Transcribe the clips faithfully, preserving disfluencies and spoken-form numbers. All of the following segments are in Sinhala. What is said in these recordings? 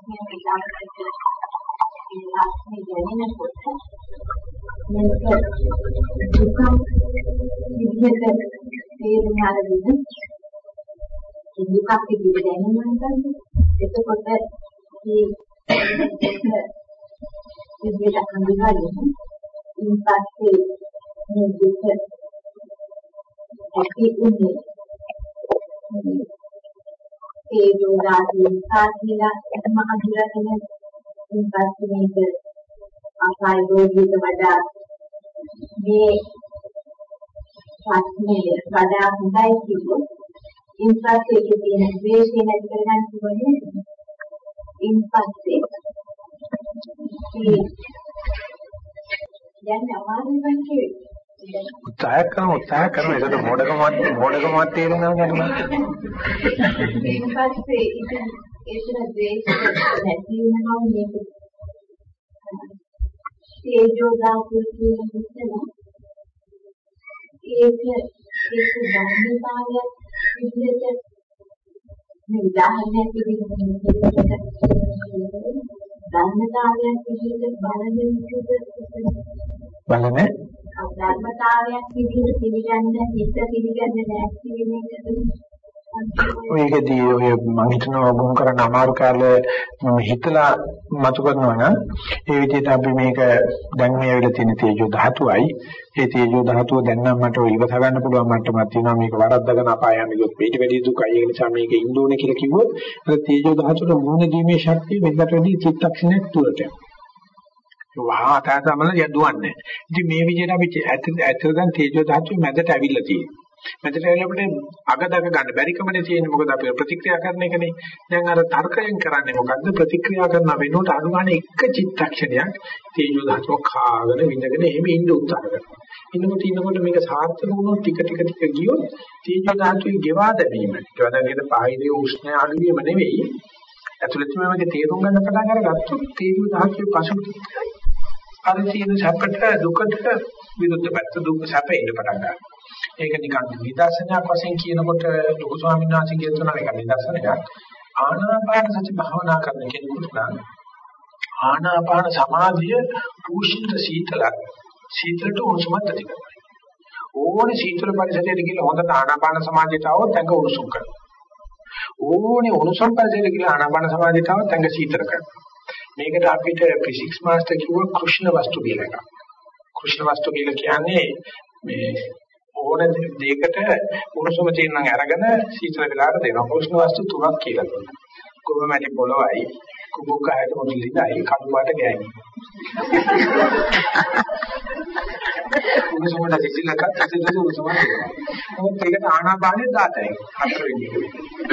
ආත්මය පිටාකට ඒ ආත්මය දැනෙනකොට මේක දුක විදිහට තේරුම් අරගෙන දුකක් විදිහට දැනෙනවා. එතකොට මේ විදිහට හඳුනාගෙන ඉන්පස්සේ මේ දුක ඇති උනේ ඒ දුරාදී සාධිලා එතම අඳුරගෙන ඉන්පස්සේ මේක අපාය රෝගීට වඩා මේ ප්‍රශ්නේ වඩා හොඳයි කිව්වොත් ඉන්පස්සේ ඒකේ තියෙන ද්වේෂය නැති කරගන්න පුළුවන්. ඉන්පස්සේ ඒ දැන් අමාරුවෙන් කිව්වේ උත්සාහ කරන උත්සාහ කරන ඒකට මොඩකමත් මොඩකමත් තේරෙනවා නේද? ඉන්පස්සේ ඉතින් ඒතර ද්වේෂය නැති වෙනවා මේක තේජෝදා කුල්කේ හිතන ඒක ඒක ධර්මතාවය විදිහට මේ උදාහරණයක් විදිහට ධර්මතාවයක් විදිහට බලන විදිහට බලන්නේ ධර්මතාවයක් විදිහට පිළිගන්න හිත පිළිගන්න නැති වෙන එකද ඔයකදී ඔය මම හිතනවා ගොනු කරන්න අමාරු කාලේ මම හිතලා මතු කරනවා නම් ඒ විදිහට අපි මේක දැන් මේ වෙලාවේ තියෙන තේජෝ ධාතුවයි ඒ තේජෝ ධාතුව දැන් නම් මට ඉවස ගන්න පුළුවන් මට්ටමක් තියෙනවා මේක වරද්දගෙන අපාය යන ගියොත් පිට වැඩි දුකයි ඒ නිසා මේක ඉන්න ඕනේ කියලා කිව්වොත් අර තේජෝ ධාතුවට මුහුණ දීමේ ශක්තිය වෙනකට වැඩි චිත්තක්ෂණයක් තුරට යනවා වහා තාතමල යදුවන්නේ ඉතින් මේ විදිහට අපි ඇත්තට දැන් තේජෝ ධාතුවේ මැදට ඇවිල්ලා තියෙනවා මෙතන එළපට අගදක ගන්න බැරිකමනේ තියෙන්නේ මොකද අපි ප්‍රතික්‍රියා කරන එකනේ දැන් අර තර්කයෙන් කරන්නේ මොකද්ද ප්‍රතික්‍රියා කරන වෙනුවට අනුගාන එක චිත්තක්ෂණයක් තේජෝ ධාතුව කාගෙන විඳගෙන එහෙම ඉන්න උත්සාහ කරනවා ඉන්නකොට ඉන්නකොට මේක සාර්ථක වුණොත් ටික ටික ටික ගියොත් තේජෝ ධාතුවේ ගෙවා දැමීම ගෙවදාගෙන පායිදේ උෂ්ණය අඩු වීම නෙවෙයි ඇතුළතම මේක තේරුම් ගන්න පටන් අරගත්තොත් තේජෝ ධාතුවේ පසුබිම අර තියෙන සැපට දුකට විරුද්ධ පැත්ත දුක සැප එන්න පටන් ගන්නවා ඒක නිකන් නිදර්ශනයක් වශයෙන් කියනකොට ලොකු ස්වාමීන් වහන්සේ කියනවා මේක නිදර්ශනයක් ආනාපාන සති භාවනා කරන කෙනෙකුට නම් ආනාපාන සමාධිය පුෂ්ඨ සීතල සීතලට උණුසුමත් ඇති කරනවා ඕනේ සීතල පරිසරයට ගිහලා හොඳට ආනාපාන සමාධියට આવොත් ඇඟ උණුසුම් කරනවා ඕනේ උණුසුම් පරිසරයට ගිහලා ආනාපාන සමාධියට આવොත් ඇඟ සීතල කරනවා මේකට අපිට ෆිසික්ස් මාස්ටර් කිව්ව කෘෂ්ණ වස්තු කියලා එකක් කෘෂ්ණ වස්තු කියලා කියන්නේ මේ ඕන දෙයකට උණුසුම තියෙන නම් අරගෙන සීතල වෙලාවට දෙනවා. උෂ්ණ වස්තු තුනක් කියලා කියනවා. කුඹමැටි පොළොවයි, කුඹුකයට මොදිලිදයි, කළු පාට ගෑණි. උණුසුමට සිසිලක සිසිලට උණුසුම දෙනවා. මොකද ඒකට ආනාපානෙ දාතයි. හතර වෙනි එක.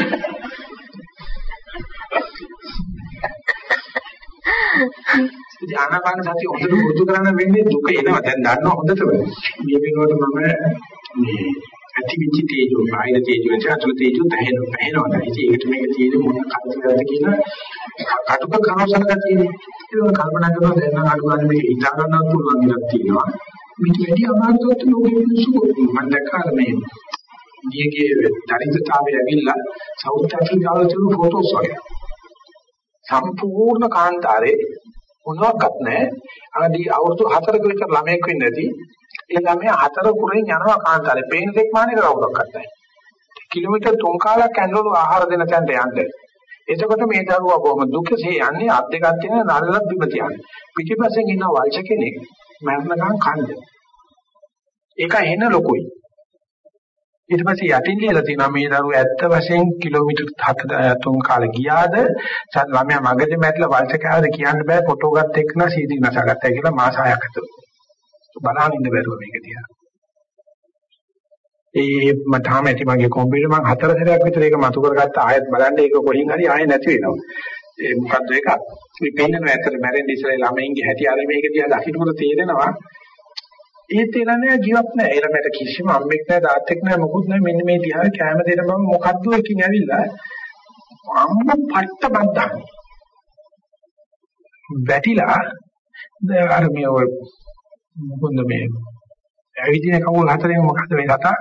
ඉතින් ආනාපාන සතිය හොඳට පුරුදු කරන්න වෙන්නේ දුක එනවා. දැන් දන්නවා හොඳටම. මේ වෙනකොට මම මේ ඇතිවිච තේජෝ, ආයන තේජෝ, චතුල තේජෝ තැහෙන පැහැෙනවා. ඉතින් ඒකට මේක තියෙන්නේ මොන කල්පනාද කියලා කටුක කරවසනක තියෙන්නේ. ඒක කල්පනා කරනවා දැන් නම් අඩු ගන්න මේක හිතා ගන්නත් පුළුවන් එකක් තියෙනවා. මේක වැඩි අමාරුවට ලෝකෙ මිනිස්සු මම දැක්කා මේ ඊයේ දරිද්‍රතාවය ඇවිල්ලා සවුත් ඇෆ්‍රිකාවල තියෙන ෆොටෝස් වගේ. සම්පූර්ණ කාන්තාරේ මොනවත් නැහැ. ආදී අවුරුදු හතරක විතර ළමයෙක් වෙන්නේ නැති. ඒ ළමයා හතර කුරෙන් යනවා කාන්තාරේ. පේන දෙයක් මානේ කවුරක්වත් නැහැ. කිලෝමීටර් තුන් කාලක් ඇන්වලු ආහාර දෙන තැනට යන්න. එතකොට මේ දරුවා කොහොම දුකසේ යන්නේ අත් දෙකක් තියෙන නරලක් බිම තියන්නේ. පිටිපස්සෙන් ඉන්න වල්ච කෙනෙක් මරණකම් කන්නේ. ඒක එන ලොකුයි. ඊට පස්සේ යටින් ලියලා තියෙනවා මේ දරුවා ඇත්ත වශයෙන් කිලෝමීටර් හතර තුන් කාලේ ගියාද ළමයා මගදී මැරිලා වල්ච කෑවද කියන්න බෑ ෆොටෝ ගත්ත එක්ක නා සීදී නැසගත්තා කියලා මාස හයක් අතර බලන්න ඉන්න බැරුව මේක දිහා ඒ මට තාම ඇති මගේ කම්පියුටර් මම හතර සැරයක් විතර ඒක මතු කරගත්ත ආයෙත් බලන්න ඒක කොහෙන් හරි ආයෙ නැති වෙනවා ඒ මොකද්ද ඒක මේ පේන්නව ඇත්තට මැරෙන්න ඉස්සෙල්ලා ළමයින්ගේ හැටි අර මේක දිහා දකින්නකොට තේරෙනවා ඒ තේරෙන්නේ ජීවත් නැහැ. ඒර මට කිසිම අම්මෙක් නැහැ, තාත්තෙක් නැහැ, මොකුත් නැහැ. මෙන්න මේ දිහා කැම දෙන බව මොකද්ද එකකින් ඇවිල්ලා අම්ම පට්ට බද්දා. වැටිලා අර මේ මොකද මේ ඇවිදින කවුල් හතරෙන් මොකද්ද මේ රට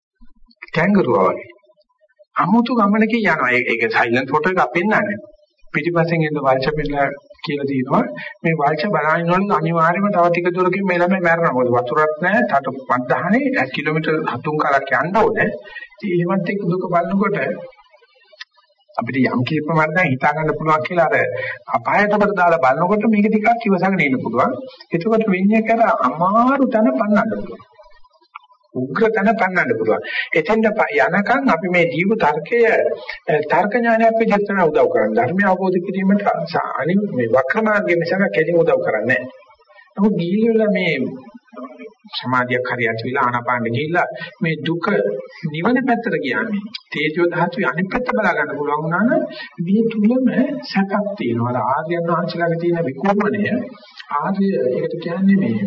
කැංගරුවා වගේ. අමුතු ගමනකින් යනවා. ඒක සයිලන්ට් ෆොටෝ එකක් පෙන්නන්නේ. පිටිපස්සෙන් එන වංශ පෙන්නලා කියලා තියෙනවා මේ වංශ බලහිනවලු අනිවාර්යයෙන්ම තව ටික දුරකින් මේ ළමයි මැරෙනවා. මොකද වතුරක් නැහැ, තට පන්දහනේ කිලෝමීටර් හතුන් කාලක් යන්න ඕනේ. ඉතින් එහෙමත් එක්ක දුක බලනකොට අපිට යම් කී ප්‍රමාණයක් හිතා ගන්න පුළුවන් කියලා අර අපායතකට දාලා බලනකොට මේක ටිකක් ඉවසගෙන ඉන්න පුළුවන්. එතකොට වෙන්නේ කර අමාරු තැන පන්නන්න පුළුවන්. උග්‍ර තැන පන්නන්න පුළුවන්. එතෙන්ද යනකම් අපි මේ ජීව තර්කය තර්ක ඥානයක් විදිහට තමයි උදව් කරන්නේ. ධර්මය අවබෝධ කිරීමට අනි මේ වක්‍රමාර්ගයේ මිසක කෙලින් උදව් කරන්නේ නැහැ. නමුත් ගිහිල්ලා මේ සමාධියක් හරියට විලා ආනාපානෙ ගිහිල්ලා මේ දුක නිවන පැත්තට කියන්නේ තේජෝ ධාතුවේ අනිත් පැත්ත බලා ගන්න පුළුවන් වුණා නම් මේ තුලම සැපක් තියෙනවා. ආර්යයන් වහන්සේලාගේ තියෙන විකෝපණය ආර්ය ඒකට කියන්නේ මේ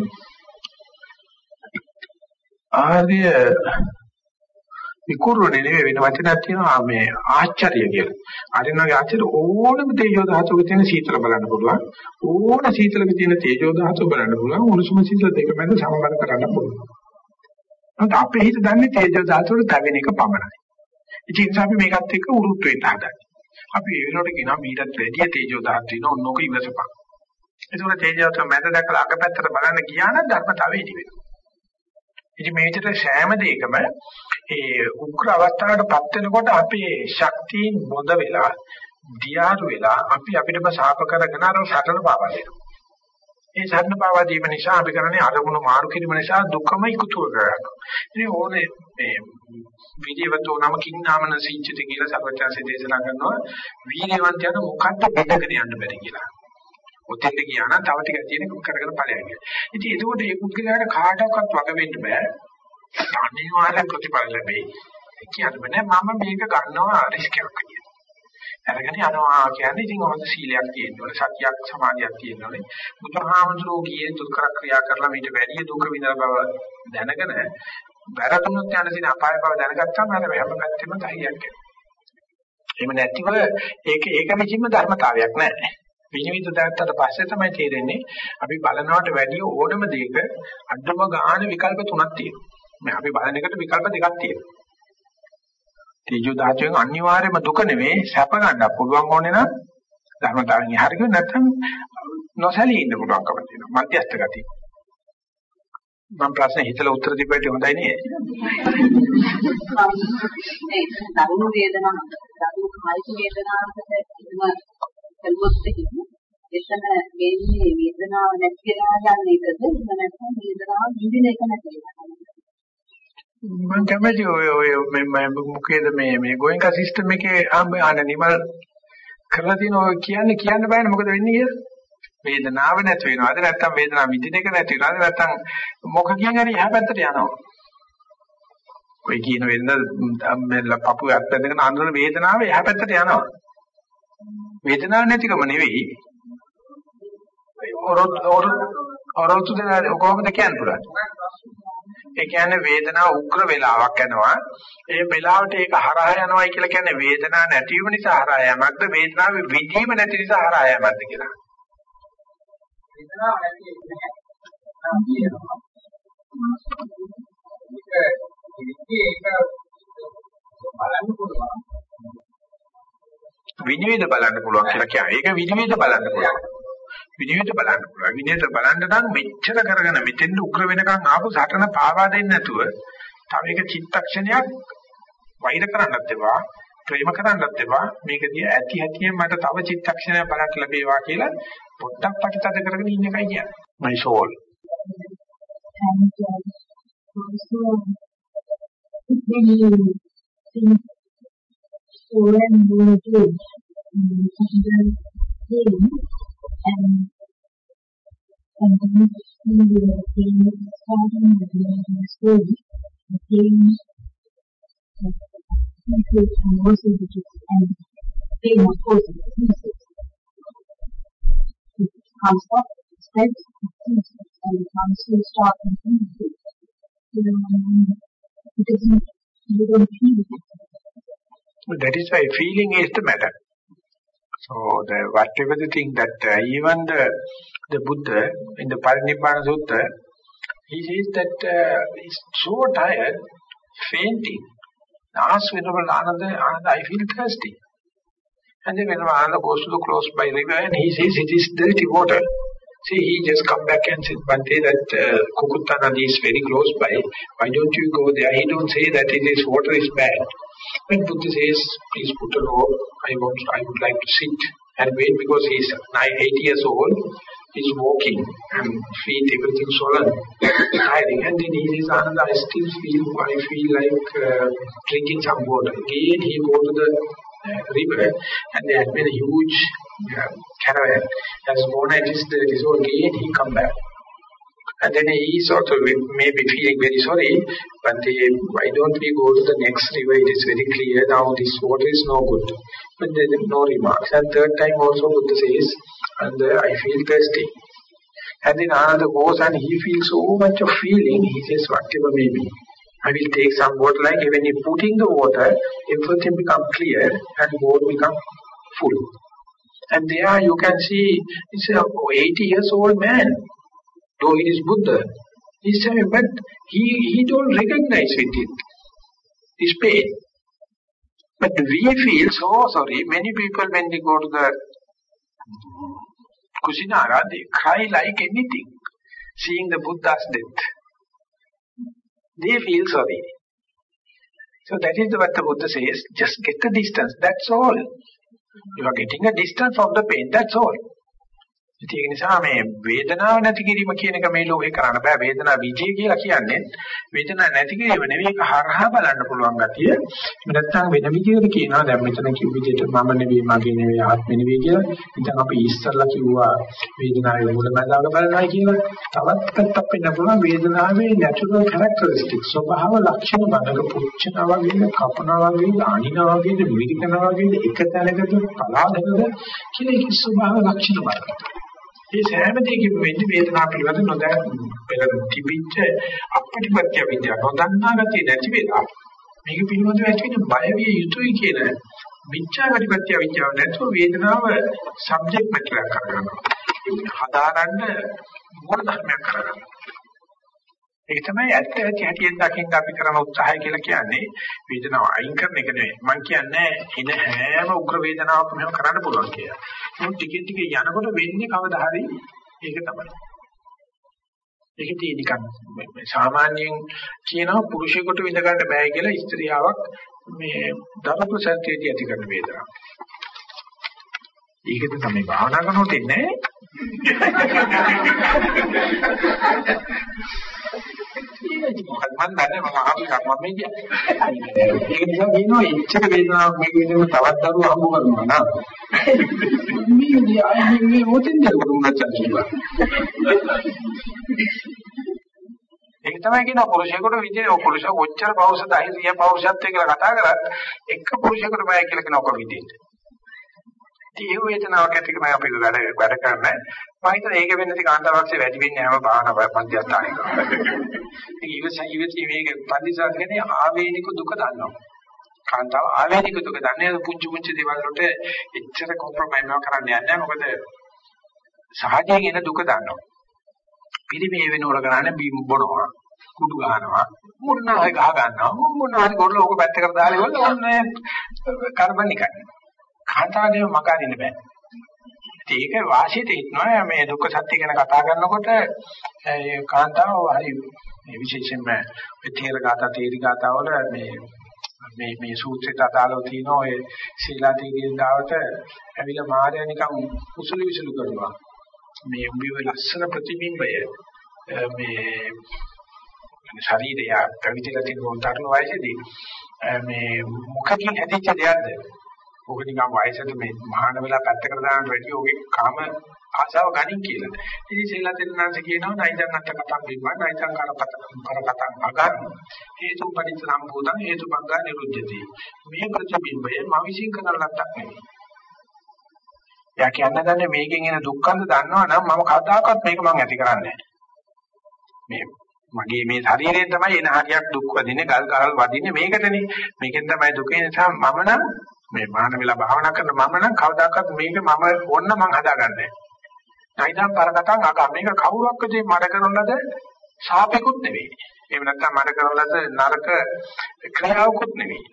ආර්ය විකුරුනේ නෙවෙයි වෙන වචනයක් තියෙනවා මේ ආශ්චර්ය කියලා. අරිනගේ ආශ්චර්ය ඕනම තේජෝ ධාතුවක තියෙන සීතල බලන්න පුළුවන්. ඕන සීතලක තියෙන තේජෝ ධාතුව බලන්න පුළුවන්. උණුසුම සීතල දෙක මැද සමබර කරන්න පුළුවන්. නමුත් අපේ හිත දන්නේ තේජෝ ධාතුවල තැවෙන එක පමණයි. ඉතින් ඒ නිසා අපි මේකත් එක්ක උරුත් වෙන්න හදන්නේ. අපි ඒ වෙලාවට කියනවා මීටත් වැඩි තේජෝ ධාතුව තියෙන ඕනෝක ඉවසපන්. ඒකෝර තේජෝ ධාතුව මැද දැකලා අගපැත්තට බලන්න ගියා නම් ධර්මතාවය ඉදි වෙනවා. ඉතින් මේ විදිහට සෑම දෙයකම ඒ උග්‍ර අවස්ථාවකටපත් වෙනකොට අපේ ශක්තියින් බොඳ වෙලා දියාරු වෙලා අපි අපිටම සාප කරගෙන අර සතර පාවා දෙනවා. ඒ සතර පාවා දීම නිසා අපි කරන්නේ අරමුණු මාරු කිරීම නිසා දුකම ඉක්තු කරගන්නවා. ඉතින් ඕනේ මේ විදේවතෝ නමකින් නාමන සිංචිත කියලා සර්වඥාන්සේ දේශනා කරනවා වීර්යවන්තයන මොකක්ද බෙදගෙන යන්න බැරි කියලා. ඔතෙන්ට ගියා නම් තව ටිකක් තියෙන කරගෙන ඵලයක්. ඉතින් ඒකෝට මේ පුද්ගලයාට කාටවත් වග වෙන්න බෑ. අනිවාර්ය ප්‍රතිඵල ලැබෙයි. කියන්නේ මම මේක ගන්නවා රිස්ක් එකක් කියලා. අරගෙන යනවා කියන්නේ ඉතින් ඔහොම සීලයක් තියෙනවා, සතියක් සමාධියක් තියෙනවා. බුදුහාමුදුරුවෝ ගියේ දුක්ඛ ක්‍රියා කරලා මේට වැඩි දුක විඳලා බව දැනගෙන වැරදුනොත් යන දින අපාය බව දැනගත්තාම අර හැම පැත්තෙම ධෛර්යයක් එනවා. එහෙම නැතිව ඒක ඒක විසින්ම ධර්මතාවයක් නෑ. විනිවිද දැක්කට පස්සේ තමයි තේරෙන්නේ අපි බලනවට වැඩිය ඕනම දෙයක අඩම ගාන විකල්ප තුනක් තියෙනවා. මේ අපි බලන එකට විකල්ප දෙකක් තියෙනවා. තේජෝ ධාතුවෙන් අනිවාර්යයෙන්ම දුක නෙවෙයි සැප ගන්න පුළුවන් ඕනේ නම් ධර්මතාවයෙන් හරියට නැත්නම් නොසැලී ඉන්න පුළුවන්කම තියෙනවා. මධ්‍යස්ථ ගතිය. මම ප්‍රශ්න හිතලා උත්තර දෙපැයි හොඳයි නේ. මේ දරුණු වේදනාවක් දරුණු කායික වේදනාවකට ඉන්න කල්පොත් එතන මේ වේදනාව නැති වෙනවා යන එකද නැත්නම් වේදනාව නිදින එක නැති වෙනවා. මම කැමති ඔය ඔය මේ මොකේද මේ මේ ගෝයන්කා සිස්ටම් එකේ ආන නිමල් කරලා තියෙන ඔය කියන්නේ කියන්න බෑනේ මොකද වෙන්නේ කියලා. වේදනාව නැති වෙනවද නැත්නම් වේදනාව විඳින එක නැති වෙනවද නැත්නම් මොකකින් හරි එහා පැත්තට යනවා. ඔය කියන වෙනද පපුවේ අත්දැකගෙන අඳුන වේදනාව එහා පැත්තට යනවා. වේදනාවක් නැතිකම නෙවෙයි. ඔරොත් ඔරොත් දෙන කොහොමද කියන්න පුළුවන්? ඒ කියන්නේ වේදනාව උග්‍ර වේලාවක් යනවා. ඒ වෙලාවට ඒක හරහා යනවායි කියලා කියන්නේ වේදනාවක් නැතිවීම නිසා හරහා යෑමක්ද වේදනාවේ විදීම නැති නිසා හරහා යෑමක්ද කියලා. වේදනාවක් නැති නැහැ. නම් කියනවා. ඒක බලන්න පුළුවන්. විනිවිද බලන්න පුළුවන් කියලා කියන්නේ. ඒක විනිවිද බලන්න පුළුවන්. විනිවිද බලන්න පුළුවන්. විනිවිද බලන්න නම් මෙච්චර කරගෙන මෙතෙන් උග්‍ර වෙනකන් ආපු සටන පාවා දෙන්නේ නැතුව තව එක චිත්තක්ෂණයක් වෛර කරන්නත් එපා, ප්‍රේම කරන්නත් එපා. මේක දිහා ඇති හැටියෙන් මට තව චිත්තක්ෂණයක් බලන්න ලැබේවා කියලා පොඩ්ඩක් ප්‍රතිතද කරගෙන ඉන්න එකයි කියන්නේ. My soul. When we do and and then we will be starting with the school, the games, and also the and being of course the pieces. It comes up, steps, and it comes to start and finish. It doesn't, you don't feel it. That is why feeling is the matter. So the, whatever the thing that uh, even the the Buddha in the Parinibbana Sutta, he says that uh, he's so tired, fainting. Ask Venerable Ananda, Ananda, I feel thirsty. And then when Ananda goes to the close by river and he says it is dirty water. See, he just come back and said one day that uh, Kukutta Nadi is very close by. Why don't you go there? He don't say that it is water is bad. When Buddha says, please put a rope, I want, I would like to sit and wait because he is eighty years old. He's walking and feet, everything swollen, tiring. And then he says, Ananda, I still feel, I feel like uh, drinking some water. Again, he go to the uh, river and there had been a huge uh, caravan. As Mona is dirty, so again he come back. And then he is also maybe feeling very sorry, but he, why don't we go to the next river? It is very clear now this water is no good. But there is no remarks. And third time also Buddha says, and uh, I feel thirsty. And then Ananda goes and he feels so much of feeling, he says, whatever may be, I will take some water. Like when you put in the water, everything becomes clear and water becomes full. And there you can see, it's a eighty years old man, though it is Buddha. He's saying, but he, he don't recognize with it, this pain. But we feel so sorry. Many people, when they go to the Kusinara, they cry like anything, seeing the Buddha's death. They feel sorry. So that is what the Buddha says, just get a distance, that's all. You are getting a distance from the pain, that's all. ඒක නිසා මේ වේදනාව නැති කිරීම කියන එක මේ ලෝකේ කරන්න බෑ. වේදනා විජය කියලා කියන්නේ වේදනාව නැති කිරීම නෙවෙයි, ඒක හරහා බලන්න පුළුවන් ගතිය. එහෙම නැත්නම් වෙන විදිහකට කියනවා දැන් මෙතන කිව් විදිහට මම නෙවෙයි මගේ නෙවෙයි ආත්මෙ නෙවෙයි කියලා. ඉතින් අපි ඉස්සරලා කිව්වා වේදනාවේ මුලමඳාක බලනවා කියලා. තවත් පැත්තක් වෙන්න පුළුවන් වේදනාවේ natural characteristics ස්වභාව ලක්ෂණ බලක පුච්චනවා වගේ, කපනවා වගේ, අනිනවා වගේ, විරිකනවා වගේ එක තැනකට පලාදකද කියලා ඒක ස්වභාව ලක්ෂණ බලන්න. මේ සෑම දෙයකින්ම වෙන්නේ වේදනාව පිළිබඳ නොදැන පෙර තිබිච්ච අපටිපත්‍ය විද්‍යාව නොදන්නා ගැතිය නැති වෙලා මේක පිළිබඳව ඇති වෙන බය විය යුතුයි කියන මිච්ඡා ප්‍රතිපත්‍ය විද්‍යාව නැතුව වේදනාව සබ්ජෙක්ට් මැටර් කරගන්නවා. හදාගන්න මූල ධර්මයක් කරගන්නවා. ඒක තමයි ඇත්ත ඇති හැටියෙන් දකින්න අපි කරන උත්සාහය කියලා කියන්නේ වේදනාව අයින් කරන එක නෙවෙයි. මම කියන්නේ එන හැම උග්‍ර වේදනාවක්ම මෙහෙම කරන්න පුළුවන් කියලා. මොකද ටිකෙන් ටික යනකොට වෙන්නේ කවදා හරි ඒක තමයි. ඒක තියෙනිකන් සාමාන්‍යයෙන් කියනවා පුරුෂයෙකුට විඳ ගන්න බෑ කියලා ස්ත්‍රියාවක් මේ දර ප්‍රසන්නතියදී ඇති කරන වේදනාව. ඒකද තමයි භාවනා කරනකොට ඉන්නේ. මම දන්නේ මම ආපු කර්ම මේ කියන්නේ. ඒක නිසා කියනවා ඉච්ඡක වේදනාවක් මේක විදිහට තවත් දරුවෝ හම්බ කරනවා නා. මේ අය මේ මොතෙන්ද කරුණාචාර කියලා. ඒක තමයි කියන පුරුෂයෙකුට විදිහේ ඔය පුරුෂ කොච්චර පෞරුෂ ධෛර්යය පෞරුෂත්වය කියලා කතා කරත් එක පුරුෂයෙකුට බය කියලා කියන ඔක විදිහට. ඒ වේදනාවක් ඇති කරන අපි වැඩ වැඩ කරන්නේ. මම හිතන්නේ ඒක වෙන්නේ කාන්තාවක්සේ වැඩි වෙන්නේ හැම භාවනා පන්තිස්ථානයක. ඒක ඉවසයි ඉවසී මේක පන්තිස්ථාන කියන්නේ ආවේනික දුක දන්නවා. කාන්තාව ආවේනික දුක දන්නේ පුංචි පුංචි දේවල් වලට එච්චර කොම්ප්‍රොමයිස් නොකර කරන්නේ නැහැ. මොකද සහජයෙන් එන දුක දන්නවා. පිළිමේ වෙනවල කරන්නේ බීම් බොනවා, කුඩු ගන්නවා, මුන්නායි ගහ ගන්නවා, මුන්නායි ගොල්ලෝ ඕක පැත්තකට දාලා ඉවරලා ඔන්නේ කාබන් එකක්. කාන්තාවගේ මකාරින්න බෑ. ඒක වාසියට හිටනවා මේ දුක්ඛ සත්‍ය ගැන කතා කරනකොට ඒ කාන්තාව හරි මේ විශේෂයෙන්ම තේර ගාථා තේරි ගාථා වල මේ මේ මේ සූත්‍රයට අදාළව තියෙන ඔය සීලාතීගේ දාවට ඇවිල්ලා මාර්යා නිකන් උසුළු විසුළු කරනවා. මේ උඹේ ලස්සන ප්‍රතිබිම්බය මේ ශරීරය පැවිදිලා තියෙන තරුණ වයසේදී මේ මොකකින් හැදිච්ච දෙයක්ද? ඔක නිකන් වයසට මේ මහාන වෙලා පැත්තකට දාන්න වැඩි ඔගේ කාම ආශාව ගනින් කියලා. ඉතින් සීලා දෙන්නාන්ස කියනවා නයිතන් අත්ත කතම් බිම්මා නයිතන් කරපත කරකතම් අගන් හේතු පරිච්ඡ සම්භූතං හේතු බංගා නිරුද්ධති. මේ ප්‍රතිබිම්බය මම විශ්ින් කරන ලද්දක් නෙවෙයි. යා කියන්නේ මේකෙන් එන දුක්ඛන්ද දන්නවා නම් මම කවදාකවත් මේක මම ඇති කරන්නේ නැහැ. මේ මගේ මේ ශරීරයෙන් තමයි එන හරියක් දුක් වදින්නේ ගල් ගහල් වදින්නේ මේකටනේ. මේකෙන් තමයි දුක එන නිසා මම නම් මේ මහාන වෙලා භාවනා කරන මම නම් කවදාකවත් මේක මම ඕන්න මං හදාගන්නේ නැහැ. නැයිනම් පරකටන් අක මේක කවුරක්ද මඩ කරනලද ශාපෙකුත් නෙවෙයි. එහෙම නැත්නම් මඩ කරනලද නරක ක්‍රියාවකුත් නෙවෙයි.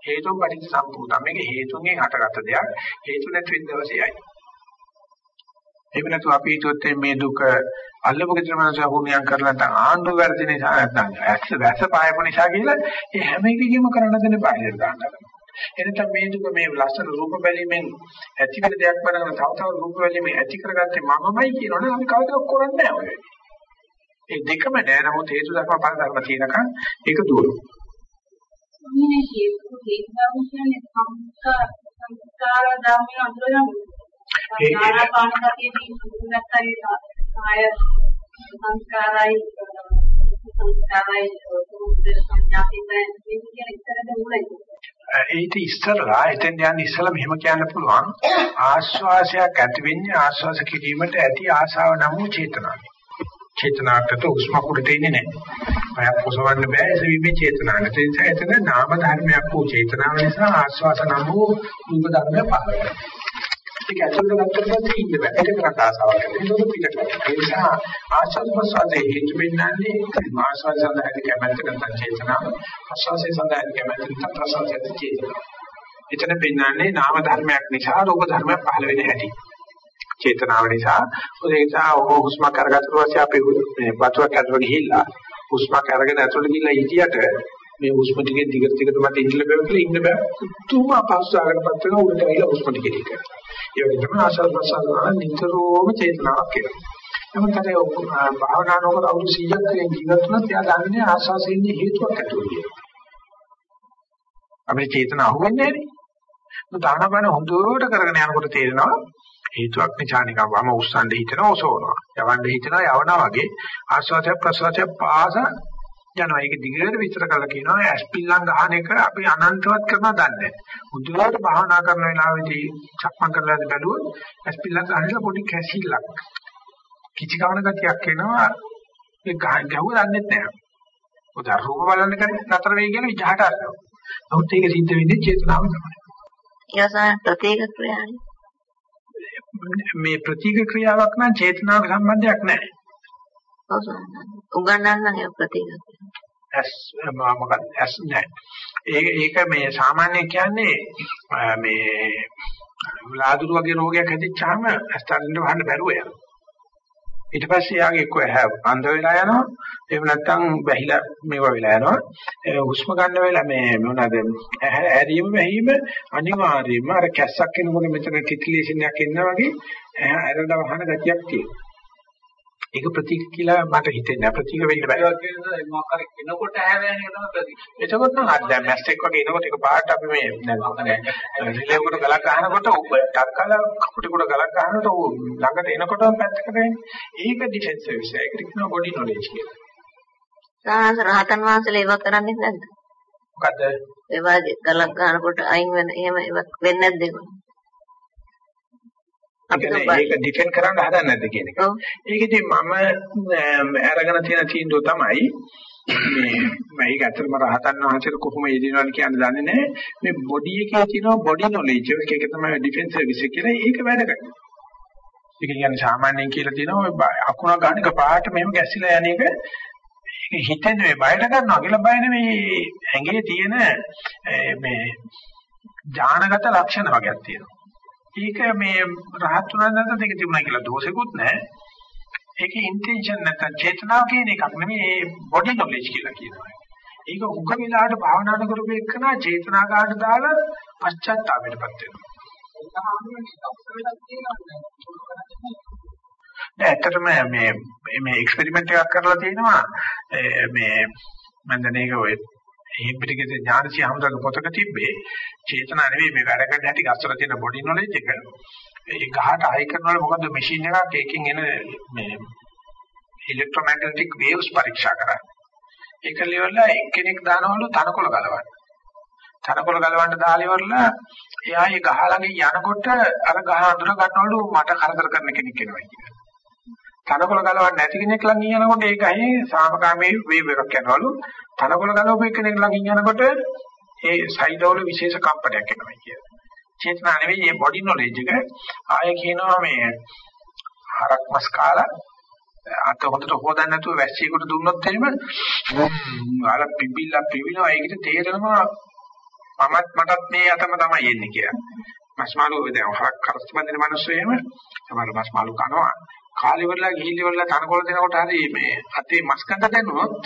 හේතුන් පරිදි සම්පූර්ණ. මේක හේතුන්ගෙන් හටගත්ත දෙයක්. හේතු නැති වෙන දවසේයි. එහෙම නැතු අපි හිතුවත් මේ දුක අල්ලපු ගෙදර මනස හුණියම් කරලා නැත්නම් ආණ්ඩු වැරදි නිසා නැත්නම් ඇස්ස වැස්ස පායපු නිසා කියලා ඒ හැම එකකින්ම කරන්න දෙන්නේ බාහිර දානවා. එනතම මේ දුක මේ ලස්සන රූප බැලීමෙන් ඇති වෙන දෙයක් වඩා තව තව රූප බැලීමෙන් ඇති කරගත්තේ මමමයි කියනවනේ අපි කවදාවත් කරන්නේ නැහැ ඔය. ඒ දෙකම නෑ නමුත් හේතු ධර්ම පල ධර්ම තියෙනකන් ඒක දුරයි. මේ හේතු හේතු කියන්නේ සංස්කාර සංස්කාර ධර්මයන් අඳුරගන්න. ආනාපානසතියේ ඉඳන්තරි ආය සංස්කාරයි සංස්කාරයි සුද්ධ සංඥාපිතෙන් කියන ඉතරද මුලයි. ඒක ඉස්සරලා එතෙන් යන ඉස්සලා මෙහෙම කියන්න පුළුවන් ආස්වාසයක් ඇති වෙන්නේ ආස්වාස කිරීමට ඇති ආශාව නම් වූ චේතනාවයි. චේතනාකට උස්ම කුඩට ඉන්නේ නැහැ. අය පොසවන්න බෑ ඒ විදිහේ චේතනාවට. ඒ නිසා එතන නාම ධර්මයක් වූ චේතනාව නිසා ආස්වාස නම් වූ රූප ධර්මය පහළ වෙනවා. ඒක ඇතුළත ගත්තොත් ඉන්න බෑ. ඒක කරට ආසාවක්. ඒක පිට කරලා. ඒ නිසා ආස්වාද ප්‍රසාදයේ හේතු වෙන්නන්නේ ආස්වාද සඳහා කැමැත්ත නැත්නම් චේතනාව. ආස්වාදයේ සඳහා කැමැත්ත නැත්නම් ප්‍රසාදයේ චේතනාව. එතන පෙන්නන්නේ නාම ධර්මයක් නිසා රූප ධර්මයක් පහළ වෙන හැටි. චේතනාව නිසා ඒ නිසා ඔබ හුස්මක් අරගත්ත පස්සේ අපි මේ වතුරක් ඇතුළට ගිහිල්ලා හුස්මක් අරගෙන ඇතුළට ගිහිල්ලා හිටියට මේ හුස්ම ටිකේ දිගට දිගට මට ඉන්න බෑ කියලා ඉන්න බෑ. තුම අපස්සාවකටපත් වෙන උඩට ඇවිල්ලා හුස්ම ටික ටික. ඒ වගේ තමයි ආසල් ප්‍රසාරණ නිතරම චේතනාවක් කියලා. නමුත් අර භාවනා නොකර අවුරුදු සීයක් කියන ජීවත් වුණත් එයා දන්නේ ආසාවෙන්නේ හේතුවක් ඇතුළේ කියලා. අපේ චේතනාව අහුවෙන්නේ නැහැ නේ. දානබන හොඳට කරගෙන යනකොට තේරෙනවා හේතුවක් නිසා නිකන් වම උස්සන්න හිතනවා ඔසවනවා. යවන්න හිතනවා යවනවා වගේ ආස්වාදය ප්‍රසවාසය පාස යනවා. ඒක දිගට විස්තර කරලා කියනවා ඇස්පිල්ලම් ගන්න එක අපි අනන්තවත් කරනවා දන්නේ නැහැ. මුදුවට භාවනා කරන වෙලාවේදී සක්මන් කරලා බැලුවොත් ඇස්පිල්ලම් ගන්නලා පොඩි කැසිල්ලක් කිචි කවන ගතියක් එනවා. ඒ ගැහුව දන්නේ නැහැ. උද රූප බලන්න කරේ නතර වෙයි කියන විචහට අරනවා. නමුත් ඒක සිද්ධ වෙන්නේ චේතනාව තමයි. ඊයසන ප්‍රතික ක්‍රියාවයි. මේ ප්‍රතික ක්‍රියාවක් නම් චේතනාවක සම්බන්ධයක් නැහැ. ඔව් උගන්නන්න ඒ ප්‍රතික. ඇස් මොකක්ද ඇස් නැහැ. ඒක ඒක මේ සාමාන්‍ය කියන්නේ මේ ලාදුරු වගේ රෝගයක් හැදිච්චාම ඇස් තරින්න වහන්න බැරුව යනවා. ඊට පස්සේ යාගේ එක්ක ඇහැ අන්ධ වෙලා යනවා. එහෙම නැත්නම් වැහිලා මේවා වෙලා යනවා. හුස්ම ගන්න වෙලාව මේ මොනවාද ඇහැ ඇරීම වැහිම අනිවාර්යයෙන්ම අර කැස්සක් එනකොට මෙතන ටිටිලේෂන් එකක් එනවා වගේ ඇහැ ඇරලා වහන ගතියක් තියෙනවා. ඒක ප්‍රතික කියලා මට හිතෙන්නේ ප්‍රතික වෙන්න බෑ. මොකක් හරි එනකොට ඇහැ වෙන එක තමයි ප්‍රතික. එතකොට නම් අර දැන් මැස්ටෙක් වගේ එනකොට එක පාට අපි මේ රිලේ උඩ ගලක් ගන්නකොට උඹ ටක්කල කපුටි උඩ ගලක් ගන්නකොට ඌ ළඟට එනකොටම පැත්තකට එන්නේ. ඒක ඩිෆෙන්ස් සර්විස් එක. ඒකට කියනවා බොඩි නොලෙජ් කියලා. සාහස රහතන් වහන්සේලා ඒව කරන්නේ නැද්ද? මොකද? ඒ වගේ ගලක් ගන්නකොට අයින් වෙන එහෙම ඒවත් වෙන්නේ නැද්ද ඒක? ඒක ඩිෆෙන්ඩ් කරන්න හදන්නේ නැද්ද කියන එක. ඒකදී මම අරගෙන තියෙන තීන්දුව තමයි මේ මේක ඇත්තටම රහතන් වහන්සේට කොහොම යෙදිනවද කියන්න දන්නේ නැහැ. මේ බොඩි එකේ තියෙන බොඩි නොලෙජ් එක තමයි ඩිෆෙන්ස් සර්විස් එක කියලා ඒක වැඩ කරනවා. ඒක කියන්නේ සාමාන්‍යයෙන් කියලා තියෙනවා අකුණ ගන්න එක පාට මෙහෙම ගැසිලා යන එක ඒක හිතන්නේ බයට ගන්නවා කියලා බය නෙවෙයි ඇඟේ තියෙන මේ ඥානගත ලක්ෂණ වගේක් තියෙනවා. ඒක මේ රහත් උනන නැත්නම් ඒක තිබුණා කියලා දෝෂෙකුත් නැහැ. ඒකේ ඉන්ටෙන්ෂන් නැත්නම් චේතනාව කියන එකක් නෙමෙයි ඒ බොඩි නොලෙජ් කියලා කියනවා. ඒක උග වෙලාවට භාවනා කරපු එකන චේතනා කාට දාලා පශ්චාත්තාපයටපත් වෙනවා. ඇත්තටම මේ මේ එක්ස්පෙරිමන්ට් එකක් කරලා තියෙනවා මේ මම දැන් ඒක ඔය මේ පිටිකේ ඥානසි හමුදාගේ පොතක තිබ්බේ චේතනා නෙවෙයි මේ වැඩ කරන හැටි අස්සර තියෙන බොඩි නොලෙජ් එක ඒ ගහට හයි කරනවල මොකද මැෂින් එකක් ඒකෙන් එන මේ ඉලෙක්ට්‍රොමැග්නටික් වේව්ස් පරීක්ෂා කරා ඒක ලෙවල එක්කෙනෙක් දානවලු තනකොළ ගලවන්න තනකොළ ගලවන්න දාලා ඉවරලා එයා ඒ ගහ ළඟ යනකොට අර ගහ අඳුර ගන්නවලු මට කරදර කරන කෙනෙක් එනවා කියලා තනකොළ ගලවන්න නැති කෙනෙක් ළඟ යනකොට ඒ ගහේ සාමකාමී වේව් එකක් යනවලු තනකොළ ගලවපු කෙනෙක් ළඟ යනකොට ඒ සයිඩවල විශේෂ කම්පනයක් එනවා කියලා. චේතනා නෙවෙයි මේ බොඩි නොලෙජ් එක. ආයෙ කියනවා මේ හරක් මස් කාලා අත හොදට හොදන්න නැතුව වැස්සියකට දුන්නොත් එහෙම අර පිබිලා පිවිනවා ඒකට තේරෙනවා මමත් මටත් මේ අතම තමයි එන්නේ කියලා. මස්මාළු දැන් හරක් කරස්ත බඳින මිනිස්සු එහෙම සමහර මස්මාළු කනවා. කාලේ වල ගිහිලි වල තනකොළ දෙනකොට හරි මේ අතේ මස් කඳ දැනුනොත්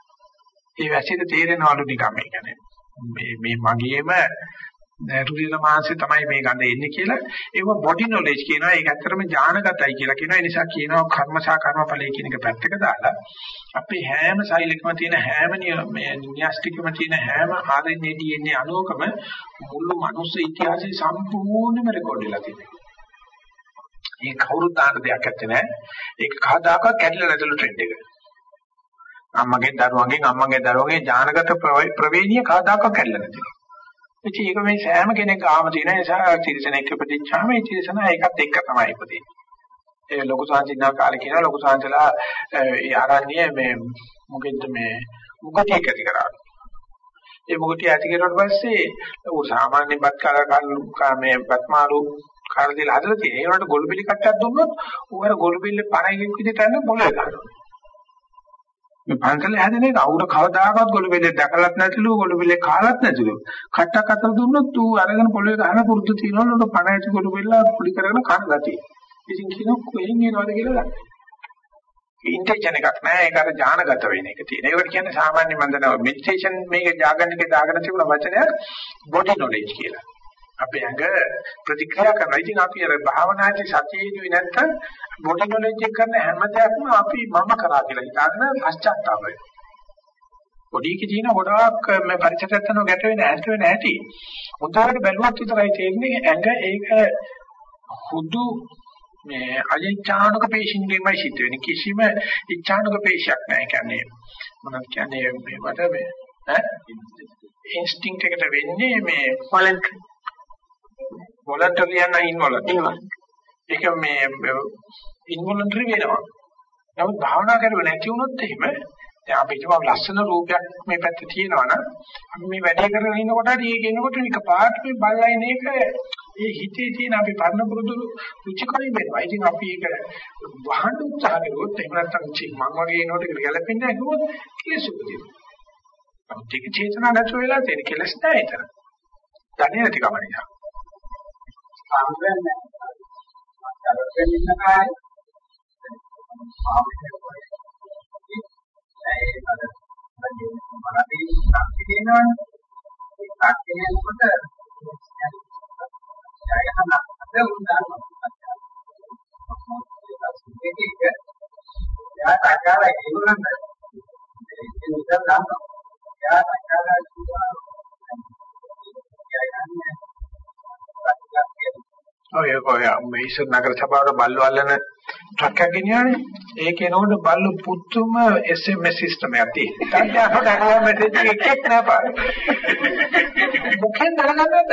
ඒ වැසිට තේරෙනවලු නිකම් මේ කියන්නේ මේ මේ මගේම රුධිර මාංශය තමයි මේ ගඳ එන්නේ කියලා. ඒක බොඩි නොලෙජ් කියනවා. ඒක ඇත්තටම ඥානගතයි කියලා කියනවා. ඒ නිසා කියනවා කර්මසා කර්මඵලයේ කියන එක පැත්තක දාලා අපේ හැම සෛලකම තියෙන හැම මේ න්‍යාස්තිකම තියෙන හැම ආර් එන් ඒ ඩී එන් ඒ අණුවකම මුළු මනුස්ස ඉතිහාසයේ සම්පූර්ණයෙන්ම රෙකෝඩ් වෙලා තියෙනවා. මේ කවුරුත් දාන්න දෙයක් නැත්තේ නෑ. ඒක කවදාකවත් කැඩිලා නැතුළු ට්‍රෙන්ඩ් එක. අම්මගේ දරුවන්ගෙන් අම්මගේ දරුවන්ගේ ඥානගත ප්‍රවේණිය කවදාකවත් කැඩිලා නැතිලු. ඉතින් ඒක මේ සෑම කෙනෙක් ආම තියෙන නිසා තිරසනෙක් ඉපදිච්චාම ඒ තිරසන ඒකත් එක්ක තමයි ඉපදින්නේ. ඒ ලොකු සාන්තිනා කාලේ කියන ලොකු සාන්තලා ඒ ආරණ්‍ය මේ මොකෙද්ද මේ මුගටිය ඇති කරා. ඒ මුගටිය ඇති කරුවාට පස්සේ ඌ සාමාන්‍ය බත් කාලා මේ බත්මාළු කාලා දීලා හදලා තියෙන. ඒ වුණාට ගොළුබිලි කට්ටක් දුන්නොත් ඌ අර ගොළුබිල්ල පණයික් විදිහට යන පොළවේ ගන්නවා. මේ පන්සලේ හැදෙන එක අවුර කවදාකවත් ගොළුබිල්ලේ දැකලත් නැතිලු ගොළුබිල්ලේ කාලත් නැතිලු. කට්ටක් අතර දුන්නොත් ඌ අරගෙන පොළවේ ගහන පුරුදු තියනවලු පණ ඇති ගොළුබිල්ල පුලි කරගෙන කන ගතිය. ඉතින් කියනවා කොහෙන් එනවද කියලා ගන්න. ඉන්ටෙන්ෂන් එකක් නෑ ඒක අර ඥානගත වෙන එක තියෙන. ඒකට කියන්නේ සාමාන්‍ය මන්දන මෙඩිටේෂන් මේක ජාගන්න එකේ දාගෙන තිබුණ වචනයක් බොඩි නොලෙජ් කියලා. අපේ ඇඟ ප්‍රතික්‍රියා කරනවා. ඉතින් අපි අර භාවනාදී සතියේදී නැත්තම් බොඩි නොලෙජ් එක කරන හැම දෙයක්ම අපි මම කරා කියලා හිතාගෙන පශ්චාත්තාප වෙනවා. බොඩි එකේ තියෙන ගොඩාක් මේ පරිචයත් කරන ගැට වෙන ඇස්ත වෙන ඇති. උදාහරණ බැලුවත් විතරයි තේරෙන්නේ ඇඟ ඒක හුදු මේ අයිච්ඡානුක පේශින්ගෙන්මයි සිද්ධ වෙන්නේ. කිසිම ඉච්ඡානුක පේශයක් නැහැ. ඒ කියන්නේ මොනවද කියන්නේ මේ මට මේ ඈ ඉන්ස්ටින්ක්ට් එකට වෙන්නේ මේ වොලන්ටරි වොලන්ටරි යන ඉන්වොලන්ටරි. ඒක මේ ඉන්වොලන්ටරි වෙනවා. නමුත් භාවනා කරුවේ නැති වුණොත් එහෙම දැන් අපි හිතමු ලස්සන රූපයක් මේ පැත්තේ තියෙනවා නම් අපි මේ වැඩේ කරගෙන ඉන්නකොට හරි ඒක එනකොට එකපාරට මේ බල්ලයින් එක ඒ හිතේ තියෙන අපි පරණ පුරුදු රුචිකරි වෙනවා. ඉතින් අපි ඒක වහන්න උත්සාහ කරුවොත් එහෙම නැත්නම් චික් මං වගේ එනකොට ඒක ගැලපෙන්නේ නැහැ කිව්වොත් කෙලෙසුද තියෙනවා. අපි ටික චේතනා නැතුව වෙලා තියෙන කෙලස් නැහැ ඒතර. දැනෙන නැති කම නිසා. සාමාන්‍යයෙන් අරගෙන ඉන්න කාලේ ඒ අර මනදී ශක්තිය දෙනවනේ. ඒ ශක්තිය එනකොට ජයගන්න අද උදාහරණයක්. මේක යාට ආකාරය ඒගොල්ලන්ට ඒ උදා ගන්න. යාට ආකාරය ජයගන්න. ඔය ඔය මේ ඉස්සර නගර සභාවට බල්ලෝ අල්ලන ට්‍රක් එකක් ගෙනියන්නේ. ඒක එනකොට බල්ලෝ පුතුම එස් එම් එස් සිස්ටම් එකක් තියෙනවා. තාත්තට අහුව මෙසේජ් එකක් එක්ක නෑ පාර. මොකෙන් දරගන්නද?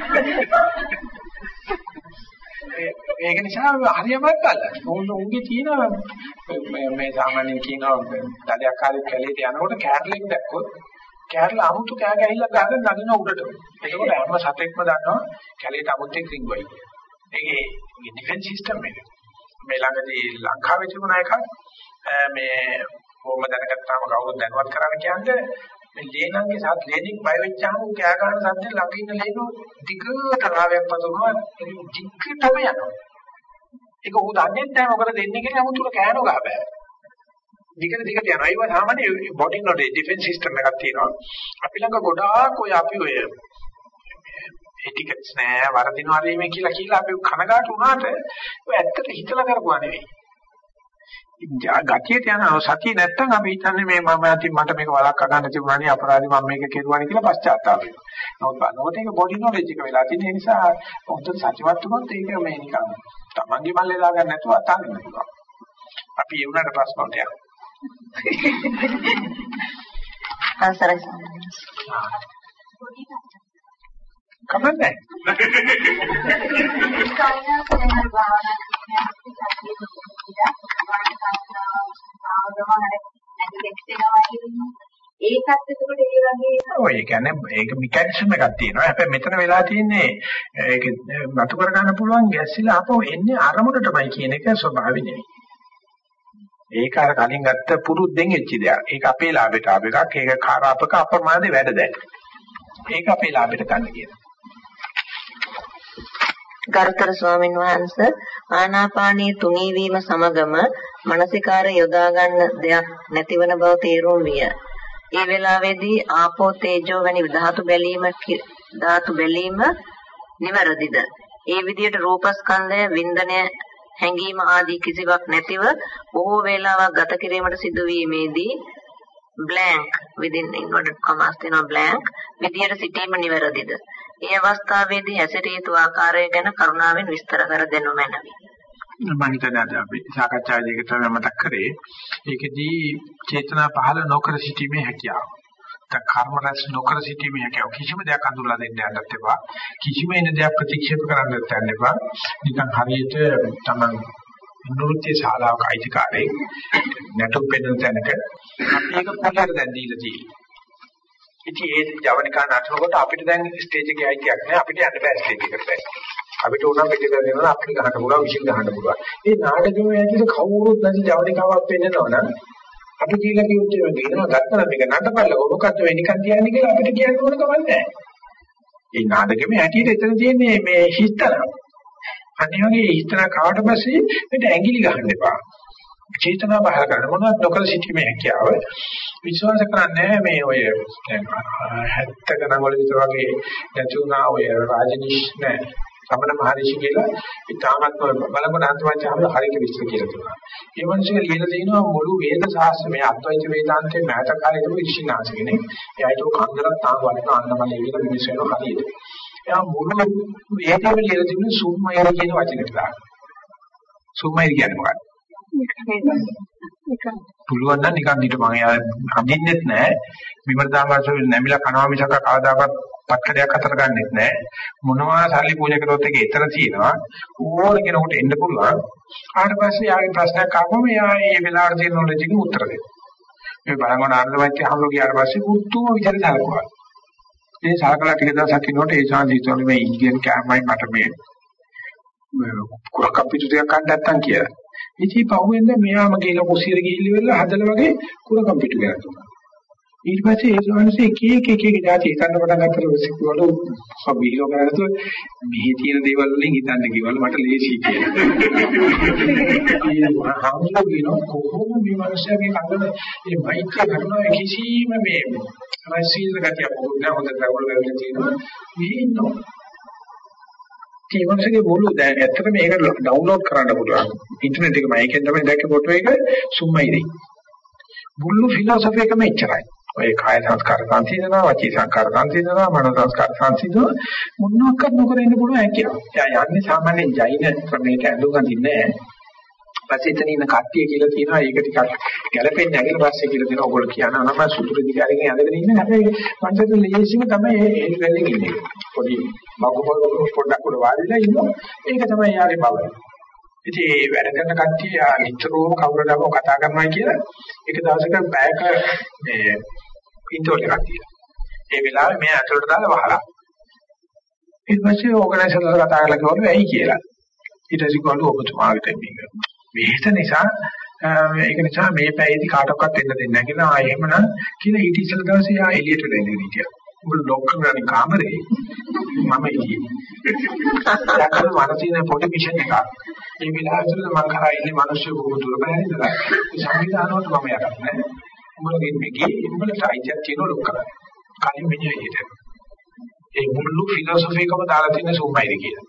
ඒක නිසා හරියමත් ගන්න. උන් උන්ගේ තියෙන මේ මේ සාමාන්‍යයෙන් කියනවා දඩයක් කාලේ කැලේට යනකොට කෑරලෙක් දැක්කොත් කෑරල අමුතු කෑ ගහilla ගහගෙන නගින උඩට. ඒකෝට හැම සතෙක්ම දන්නවා කැලේට අමුත්තෙක් රින්ගොයි. ඒකේ ඩිෆෙන්ස් සිස්ටම් එක. මේ ළඟදී ලංකාවේ තිබුණ එකක් මේ කොහොම දැනගත්තාම කවුරුත් දැනුවත් කරන්න කියන්නේ මේ ලේනන්ගේ සත් ලේනික් බය වෙච්චාම ඌ කෑ ගන්න සද්ද ළඟ ඉන්න ලේනෝ දිගට රාවයක් පතුරනවා දිගටම යනවා. ඒක ඌ දන්නේ නැහැ මොකද දෙන්නේ කියලා 아무තුර කෑනෝ ගහ බෑ. දිගට දිගට යනවා. ඒක සාමාන්‍ය බොඩි නොලෙජ් ඩිෆෙන්ස් සිස්ටම් එකක් තියෙනවා. අපි ළඟ ගොඩාක් ඔය අපි ඔය එටිකට්ස් නෑ වරදිනවා රීමේ කියලා කියලා අපි කනගාටු වුණාට ඔය ඇත්තට හිතලා කරපුවා නෙවෙයි. ගතියට යන සතිය නැත්තම් අපි හිතන්නේ මේ මම ඇති මට මේක වළක්වා ගන්න තිබුණානේ අපරාධي මම මේක කෙරුවානේ කියලා පශ්චාත්තාප වෙනවා. නමුත් බලනකොට ඒක බොඩි නොලෙජ් එක වෙලා තියෙන නිසා හොඳට සත්‍යවත් වුණොත් ඒක මේ නිකන් තමන්ගේ මල්ලේ දාගන්න නැතුව අතාරින්න පුළුවන්. අපි ඒ වුණාට ප්‍රශ්න වලට යනවා. ආසරයි. කමන්නේ. ඒකත් එතකොට ඒ වගේ ඔය කියන්නේ ඒක මෙකැනිසම් එකක් තියෙනවා. හැබැයි මෙතන වෙලා තියෙන්නේ ඒක මතු කර ගන්න පුළුවන් ගැස්සිලා අපෝ එන්නේ අරමුණටමයි කියන එක ස්වභාවය නෙවෙයි. ඒක අර කලින් ගත්ත පුරුද්දෙන් එච්ච දෙයක්. ඒක අපේ ලාභයට ආව එකක්. ඒක කාරාපක අප්‍රමාදේ වැඩ දැන්. ඒක අපේ ලාභයට ගන්න කියනවා. ගරුතර ස්වාමින් වහන්සේ ආනාපානී තුනී වීම සමගම මානසිකාර යොදා ගන්න දෙයක් නැතිවන බව තේරුම් විය. ඒ වෙලාවේදී ආපෝ තේජෝ වැනි ධාතු බැලීම ධාතු බැලීම නිවැරදිද? ඒ විදිහට රූපස්කන්ධය වින්දනය හැඟීම ආදී කිසිවක් නැතිව බොහෝ වේලාවක් ගත කිරීමට සිදුවීමේදී blank within inverted commas තියෙනවා blank විදියට සිටීම නිවැරදිද? ඒ අවස්ථාවේදී හැසිරිය යුතු ආකාරය ගැන කරුණාවෙන් විස්තර කර දෙනු මැනවි. මම හිතන්නේ අපි සාකච්ඡාවේදී තමයි මතක් කරේ. ඒකෙදී චේතනා පහළ නොකර සිටීමේ හැකියාව. දැන් කර්ම රැස් නොකර සිටීමේ හැකියාව කිසිම දෙයක් අඳුරලා දෙන්න යන්නත් එපා. කිසිම එන දෙයක් ප්‍රතික්ෂේප කරන්නත් යන්න එපා. නිකන් හරියට තමන් නෘත්‍ය ශාලාවක අයිතිකාරයෙක් නැටුම් පෙන්නන තැනක අපි ඒක පොළට දැන් දීලා තියෙනවා. ඉතින් ඒ ජවනිකා නටනකොට අපිට දැන් ස්ටේජ් එකේ අයිතියක් නැහැ. අපිට යන්න බෑ ස්ටේජ් එකට දැන්. අපිට උනම් පිට කරගෙන අපිට ගහන්න පුළුවන්, විශ්ින් ගහන්න පුළුවන්. මේ නාටකයේ ඇතුලේ කවුරුත් නැති ජවනිකාවක් පෙන්නනවා නම් අපි කියලා කිව්වොත් ඒක දෙනවා ගත්තම මේක නටපල්ල මොකක්ද වෙ නිකන් කියන්නේ කියලා අපිට කියන්න ඕන කමක් නැහැ. මේ නාටකෙම ඇටියට එතන තියෙන්නේ මේ හිස්තන. අනිත් වගේ හිස්තන කාවට පස්සේ මේක ඇඟිලි ගහන්න එපා. චේතනා බහර කරන මොනවත් නොකර සිටීමේ හැකියාව විශ්වාස කරන්නේ මේ ඔය දැන් හැත්තක ගණන් වල විතර වගේ නැතුණා ඔය රාජනිෂ් නෑ සමන මහරිෂි කියලා ඉතාමත් බලමුණ අන්තවාචාරය හරියට විස්තර කියලා තියෙනවා. ඒ මිනිස්සු ලියලා තිනවා මුළු වේද ශාස්ත්‍රය මේ අද්වෛත වේදාන්තයේ මෑත කාලේ තිබු ඍෂිනාථ කෙනෙක්. එයාට කන්දරක් තාම වටිනා අන්නමලේ කියලා මිනිස්සු වෙනවා හරියට. එයා මුළු වේදම ලියලා තිබුණේ සුම්මය කියන වචනේට දාන්න. සුම්මය කියන්නේ මොකක්ද? පුළුවන් නම් නිකන් හිට මම යා අඳින්නෙත් නැහැ. විමර්ශනාවසෙ නැමිලා කනවා මිසක කවදාකවත් පත්කඩයක් අතර ගන්නෙත් නැහැ. මොනවා සල්ලි පූජා කරොත් ඒක එතන තියෙනවා. ඕන කෙනෙකුට එන්න පුළුවන්. ආට පස්සේ යාගේ ප්‍රශ්නයක් ආවම යා ඒ වෙලාවට තියෙන නොලෙජ් එකෙන් උත්තර දෙනවා. මේ බලංගොඩ ආනන්දවත්ටි හම්බු ගියාට පස්සේ පුතුම විදිහට සලකුවා. ඒ සලකලා ටික දවසක් ඉන්නකොට ඒ සාන්දිස්තෝනේ මේ ඉන්දියන් කෑමයි මට මේ කුරක් අපිට ටිකක් ගන්න නැත්තම් කියලා. ඉතින් පහුවෙන්ද මෙයාම ගිහලා කුසියට ගිහිල්ලා හදලා වගේ කුර කම්පියුටර් එකක් දුන්නා. ඊට පස්සේ ඒ සමහරසේ එක එක එක එක જાති හිතන්න පටන් ගත්තට සිකුවල සබීලෝ කරනතු මෙහි තියෙන දේවල් වලින් හිතන්න කිව්වල මට ලේසි කියලා. හම්බුනා කියනවා කොහොම මේ මිනිස්සුගේ කන්දන මේ මෛත්‍රිය කරනවා කිසිම මේ රයිසිල් ගතිය පොඩ්ඩක් හොඳ දවල් වල තියෙනවා මේ ඉන්නවා. ඒ මොනසේගේ මුළු දැන් ඇත්තට මේක ඩවුන්ලෝඩ් කරන්න පුළුවන්. ඉන්ටර්නෙට් එකේ මම ඒකෙන් තමයි දැක්ක ෆොටෝ එක සුම්මයිදී. මුළු ෆිලොසොෆි එකම එච්චරයි. ඔය කාය සංස්කාර සංසිඳනවා, වචී සංස්කාර සංසිඳනවා, මනෝ සංස්කාර සංසිඳනවා. මොනවාක්වත් නොකර ඉන්න පුළුවන් හැකියාව. එයා යන්නේ සාමාන්‍ය ජෛන ක්‍රමයකට ඇඳුම් අඳින්නේ නැහැ. පස්සේ එතන ඉන්න කට්ටිය කියලා කියනවා ඒක ටිකක් ගැළපෙන්නේ නැහැ කියලා පස්සේ කියලා දෙනවා. ඔයගොල්ලෝ කියනවා නම් සුදුරු දිගාරකින් ඇඳගෙන ඉන්න හැබැයි මංසතු ලේසිම තමයි ඒ වෙලෙන් ඉන්නේ. පොඩි බගුපොල් පොඩ්ඩක් උඩ වාඩිලා ඉන්නවා. ඒක තමයි යාගේ බව. ඉතින් මේ වැඩ කරන කට්ටිය නිතරම කවුරුදම කතා කරනවා කියලා එක දවසක බෑක මේ ඉන්ටර්වල් එකක් තියලා. ඒ වෙලාවේ මේ අතලට දාලා වහලා. ඊට පස්සේ ඕගනයිසර්ලා කතා කරලා කිව්වලු ඇයි කියලා. ඊට පස්සේ කිව්වලු ඔබතුමාට මේක විහිත නිසා ඒක නිසා මේ පැයේදී කාටවත් එන්න දෙන්නේ නැහැ කියලා. ආ එහෙමනම් කියලා ඊට ඉස්සෙල් දවසේ ආ එළියට වෙන්නේ හිටියා. උඹ ලොක් කරගෙන කාමරේ මම ඉන්නේ. දැන් මට තියෙන පොඩි මිෂන් එකක්. මේ විලාසවල මම කරා ඉන්නේ මිනිස්සු බොහෝ දුර බැහැ ඉඳලා. ඒ සංවිධානවලට මම යන්නේ නැහැ. උඹලගේ මේකේ උඹලට අයිතියක් තියෙන ලොක් කරා. කලින් මෙන්න හිටියා. ඒ මුළු ෆිලොසොෆි එකම දාලා තියෙන සුම්මයිද කියලා.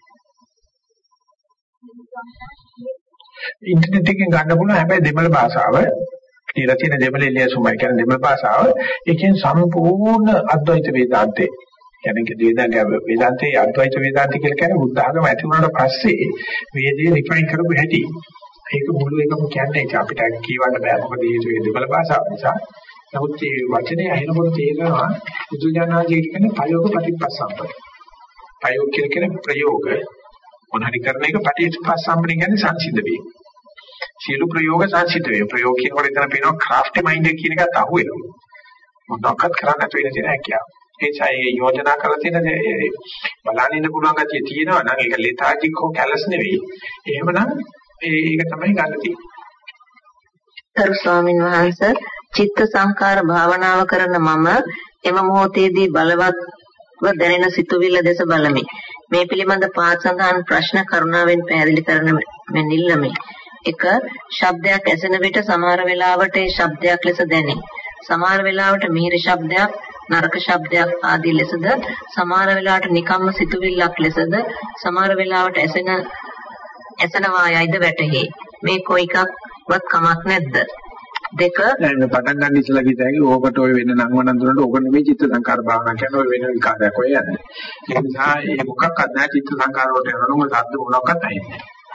ඉන්ටර්නෙට් එකෙන් ගන්න පුළුවන් හැබැයි දෙමළ භාෂාව කියලා තියෙන දෙමළ එළියසුමයි කියන දෙමළ භාෂාව ඒකෙන් සම්පූර්ණ අද්වෛත වේදාන්තේ කියන්නේ වේදාන්තය වේදාන්තේ අද්වෛත වේදාන්ත කියලා කියන්නේ බුද්ධ ආගම ඇති වුණාට පස්සේ වේදේ රිෆයින් කරපු හැටි ඒක මුළු එකම කියන්නේ ඒක අපිට කියවන්න බෑ මොකද මේ දෙමළ භාෂාව නිසා නමුත් මේ වචනේ අහිනකොට තේරෙනවා බුදුජානනාංශය කියන්නේ ප්‍රයෝග ප්‍රතිපස්සම්පද ප්‍රයෝග කියන්නේ ප්‍රයෝග මොනහරි කරන එක පටිච්චසමුප්පාද කියන්නේ සංසිද්ධ වීම. සියලු ප්‍රයෝග සංසිද්ධ වීම. ප්‍රයෝග කියනකොට එතන පේනවා ක්‍රාෆ්ට් මයින්ඩ් එක කියන එකත් අහුවෙනවා. මොනවාක්වත් කරන්න නැතුව ඉන්න තියෙන හැකියාව. ඒ නිසා යෝජනා කරලා තියෙන බලන්න ඉන්න පුළුවන් ගැතිය තියෙනවා නම් ඒක ලෙතාජික් හෝ කැලස් නෙවෙයි. එහෙමනම් ඒක තමයි ගන්න තියෙන්නේ. කරු ස්වාමීන් වහන්සේ චිත්ත සංකාර භාවනාව කරන මම එම මොහොතේදී බලවත් දැනෙන සිතුවිල්ල දෙස බලමි. මේ පිළිබඳ පාත් සඳහන් ප්‍රශ්න කරුණාවෙන් පැහැදිලි කරන මෙන් ඉල්ලමි. එක ශබ්දයක් ඇසෙන විට සමහර වෙලාවට ඒ ශබ්දයක් ලෙස දැනේ. සමහර වෙලාවට මිහිරි ශබ්දයක්, නරක ශබ්දයක් ආදී ලෙසද, සමහර වෙලාවට නිකම්ම සිතුවිල්ලක් ලෙසද, සමහර වෙලාවට ඇසෙන ඇසෙනවා යයිද වැටහි. මේ කොයි එකක්වත් කමක් නැද්ද? දෙක දැන් පටන් ගන්න ඉස්සලා කිව්වා ඕකට ඔය වෙන නම් වණන් දුන්නට ඕක නෙමෙයි චිත්ත සංකාර භාවනා කියන්නේ ඔය වෙන විකාරයක් ඔය යන්නේ. ඒ නිසා ඒ මොකක්වත් නැහැ චිත්ත සංකාර වලට යනකොට මොකද සද්ද මොනක්වත් නැහැ.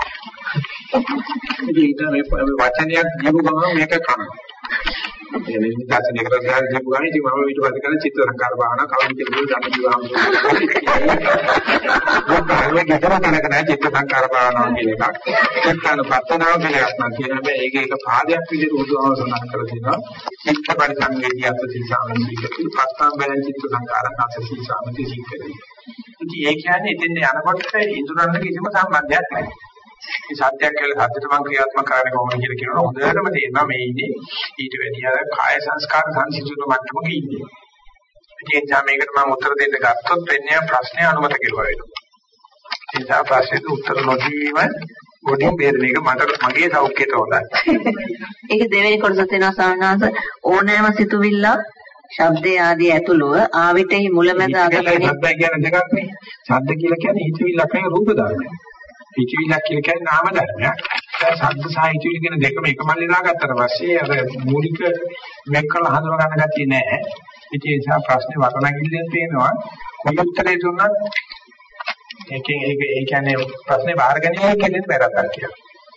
ඒක මේ වචනයක් කියපු ගමන් මේක කරනවා. ඒ නිසා දෙකට ගහලා කියපු ගමන් ඉතින් මම ඊට පස්සේ කරන චිත්ත සංකාර භාවනා කවුරුද කියලා ධම්ම දිවාම ඒක ගෙදර තැනක නැහැ චිත්ත සංකාර භාවනාව කියන එකක්. චිත්තන පත්තනාව කියන එකක් නම් කියන හැබැයි ඒක එක පාදයක් විදිහට උදාහරණ සඳහන් කරලා තියෙනවා. චිත්ත පරිසංවේදී අත්ති සාමනිකති පත්තම් බැලන් චිත්ත සංකාරක අත්ති සාමනිකති සික්කදී. ඉතින් ඒ කියන්නේ එතෙන් යනකොට ඉඳුරන්න කිසිම සම්බන්ධයක් නැහැ. මේ සත්‍යයක් කියලා සත්‍යට මම ක්‍රියාත්මක කරන්නේ කොහොමද කියලා කියනවා හොඳටම තේරෙනවා මේ ඉන්නේ ඊට වැඩිය කාය සංස්කාර සංසිඳුන මට්ටමක ඉන්නේ. ඒ නිසා මේකට මම උත්තර දෙන්න ගත්තොත් වෙන්නේ ප්‍රශ්නය අනුමත කෙරුවා වෙනවා. ඒ නිසා ප්‍රශ්නෙට උත්තර නොදීම ගොඩින් බේරෙන එක මට මගේ සෞඛ්‍යයට හොඳයි. ඒක දෙවෙනි කොටස තියෙනවා සාමාන්‍යස ඕනෑම සිතුවිල්ලක් ශබ්දේ ආදී ඇතුළුව ආවිතෙහි මුලැමැද අග ශබ්ද කියන්නේ දෙකක් නේ. ශබ්ද කියලා කියන්නේ හිතවිල්ලක් නෙවෙයි රූප ධර්මයක්. හිතවිල්ලක් කියලා කියන්නේ නාම ධර්මයක්. ඒ ශබ්ද සහ හිතවිලි කියන දෙකම එක මල්ලේ දාගත්තට පස්සේ අර මූලික මේක කරලා හඳුනා ගන්න ගැතිය නෑ. ඒ නිසා ප්‍රශ්නේ වටනගිල්ලෙන් පේනවා කොයි උත්තරේ දුන්නත් ඒකෙන් ඒක ඒ කියන්නේ ප්‍රශ්නේ බාර ගැනීම කියන්නේ වැරද්දක් කියලා.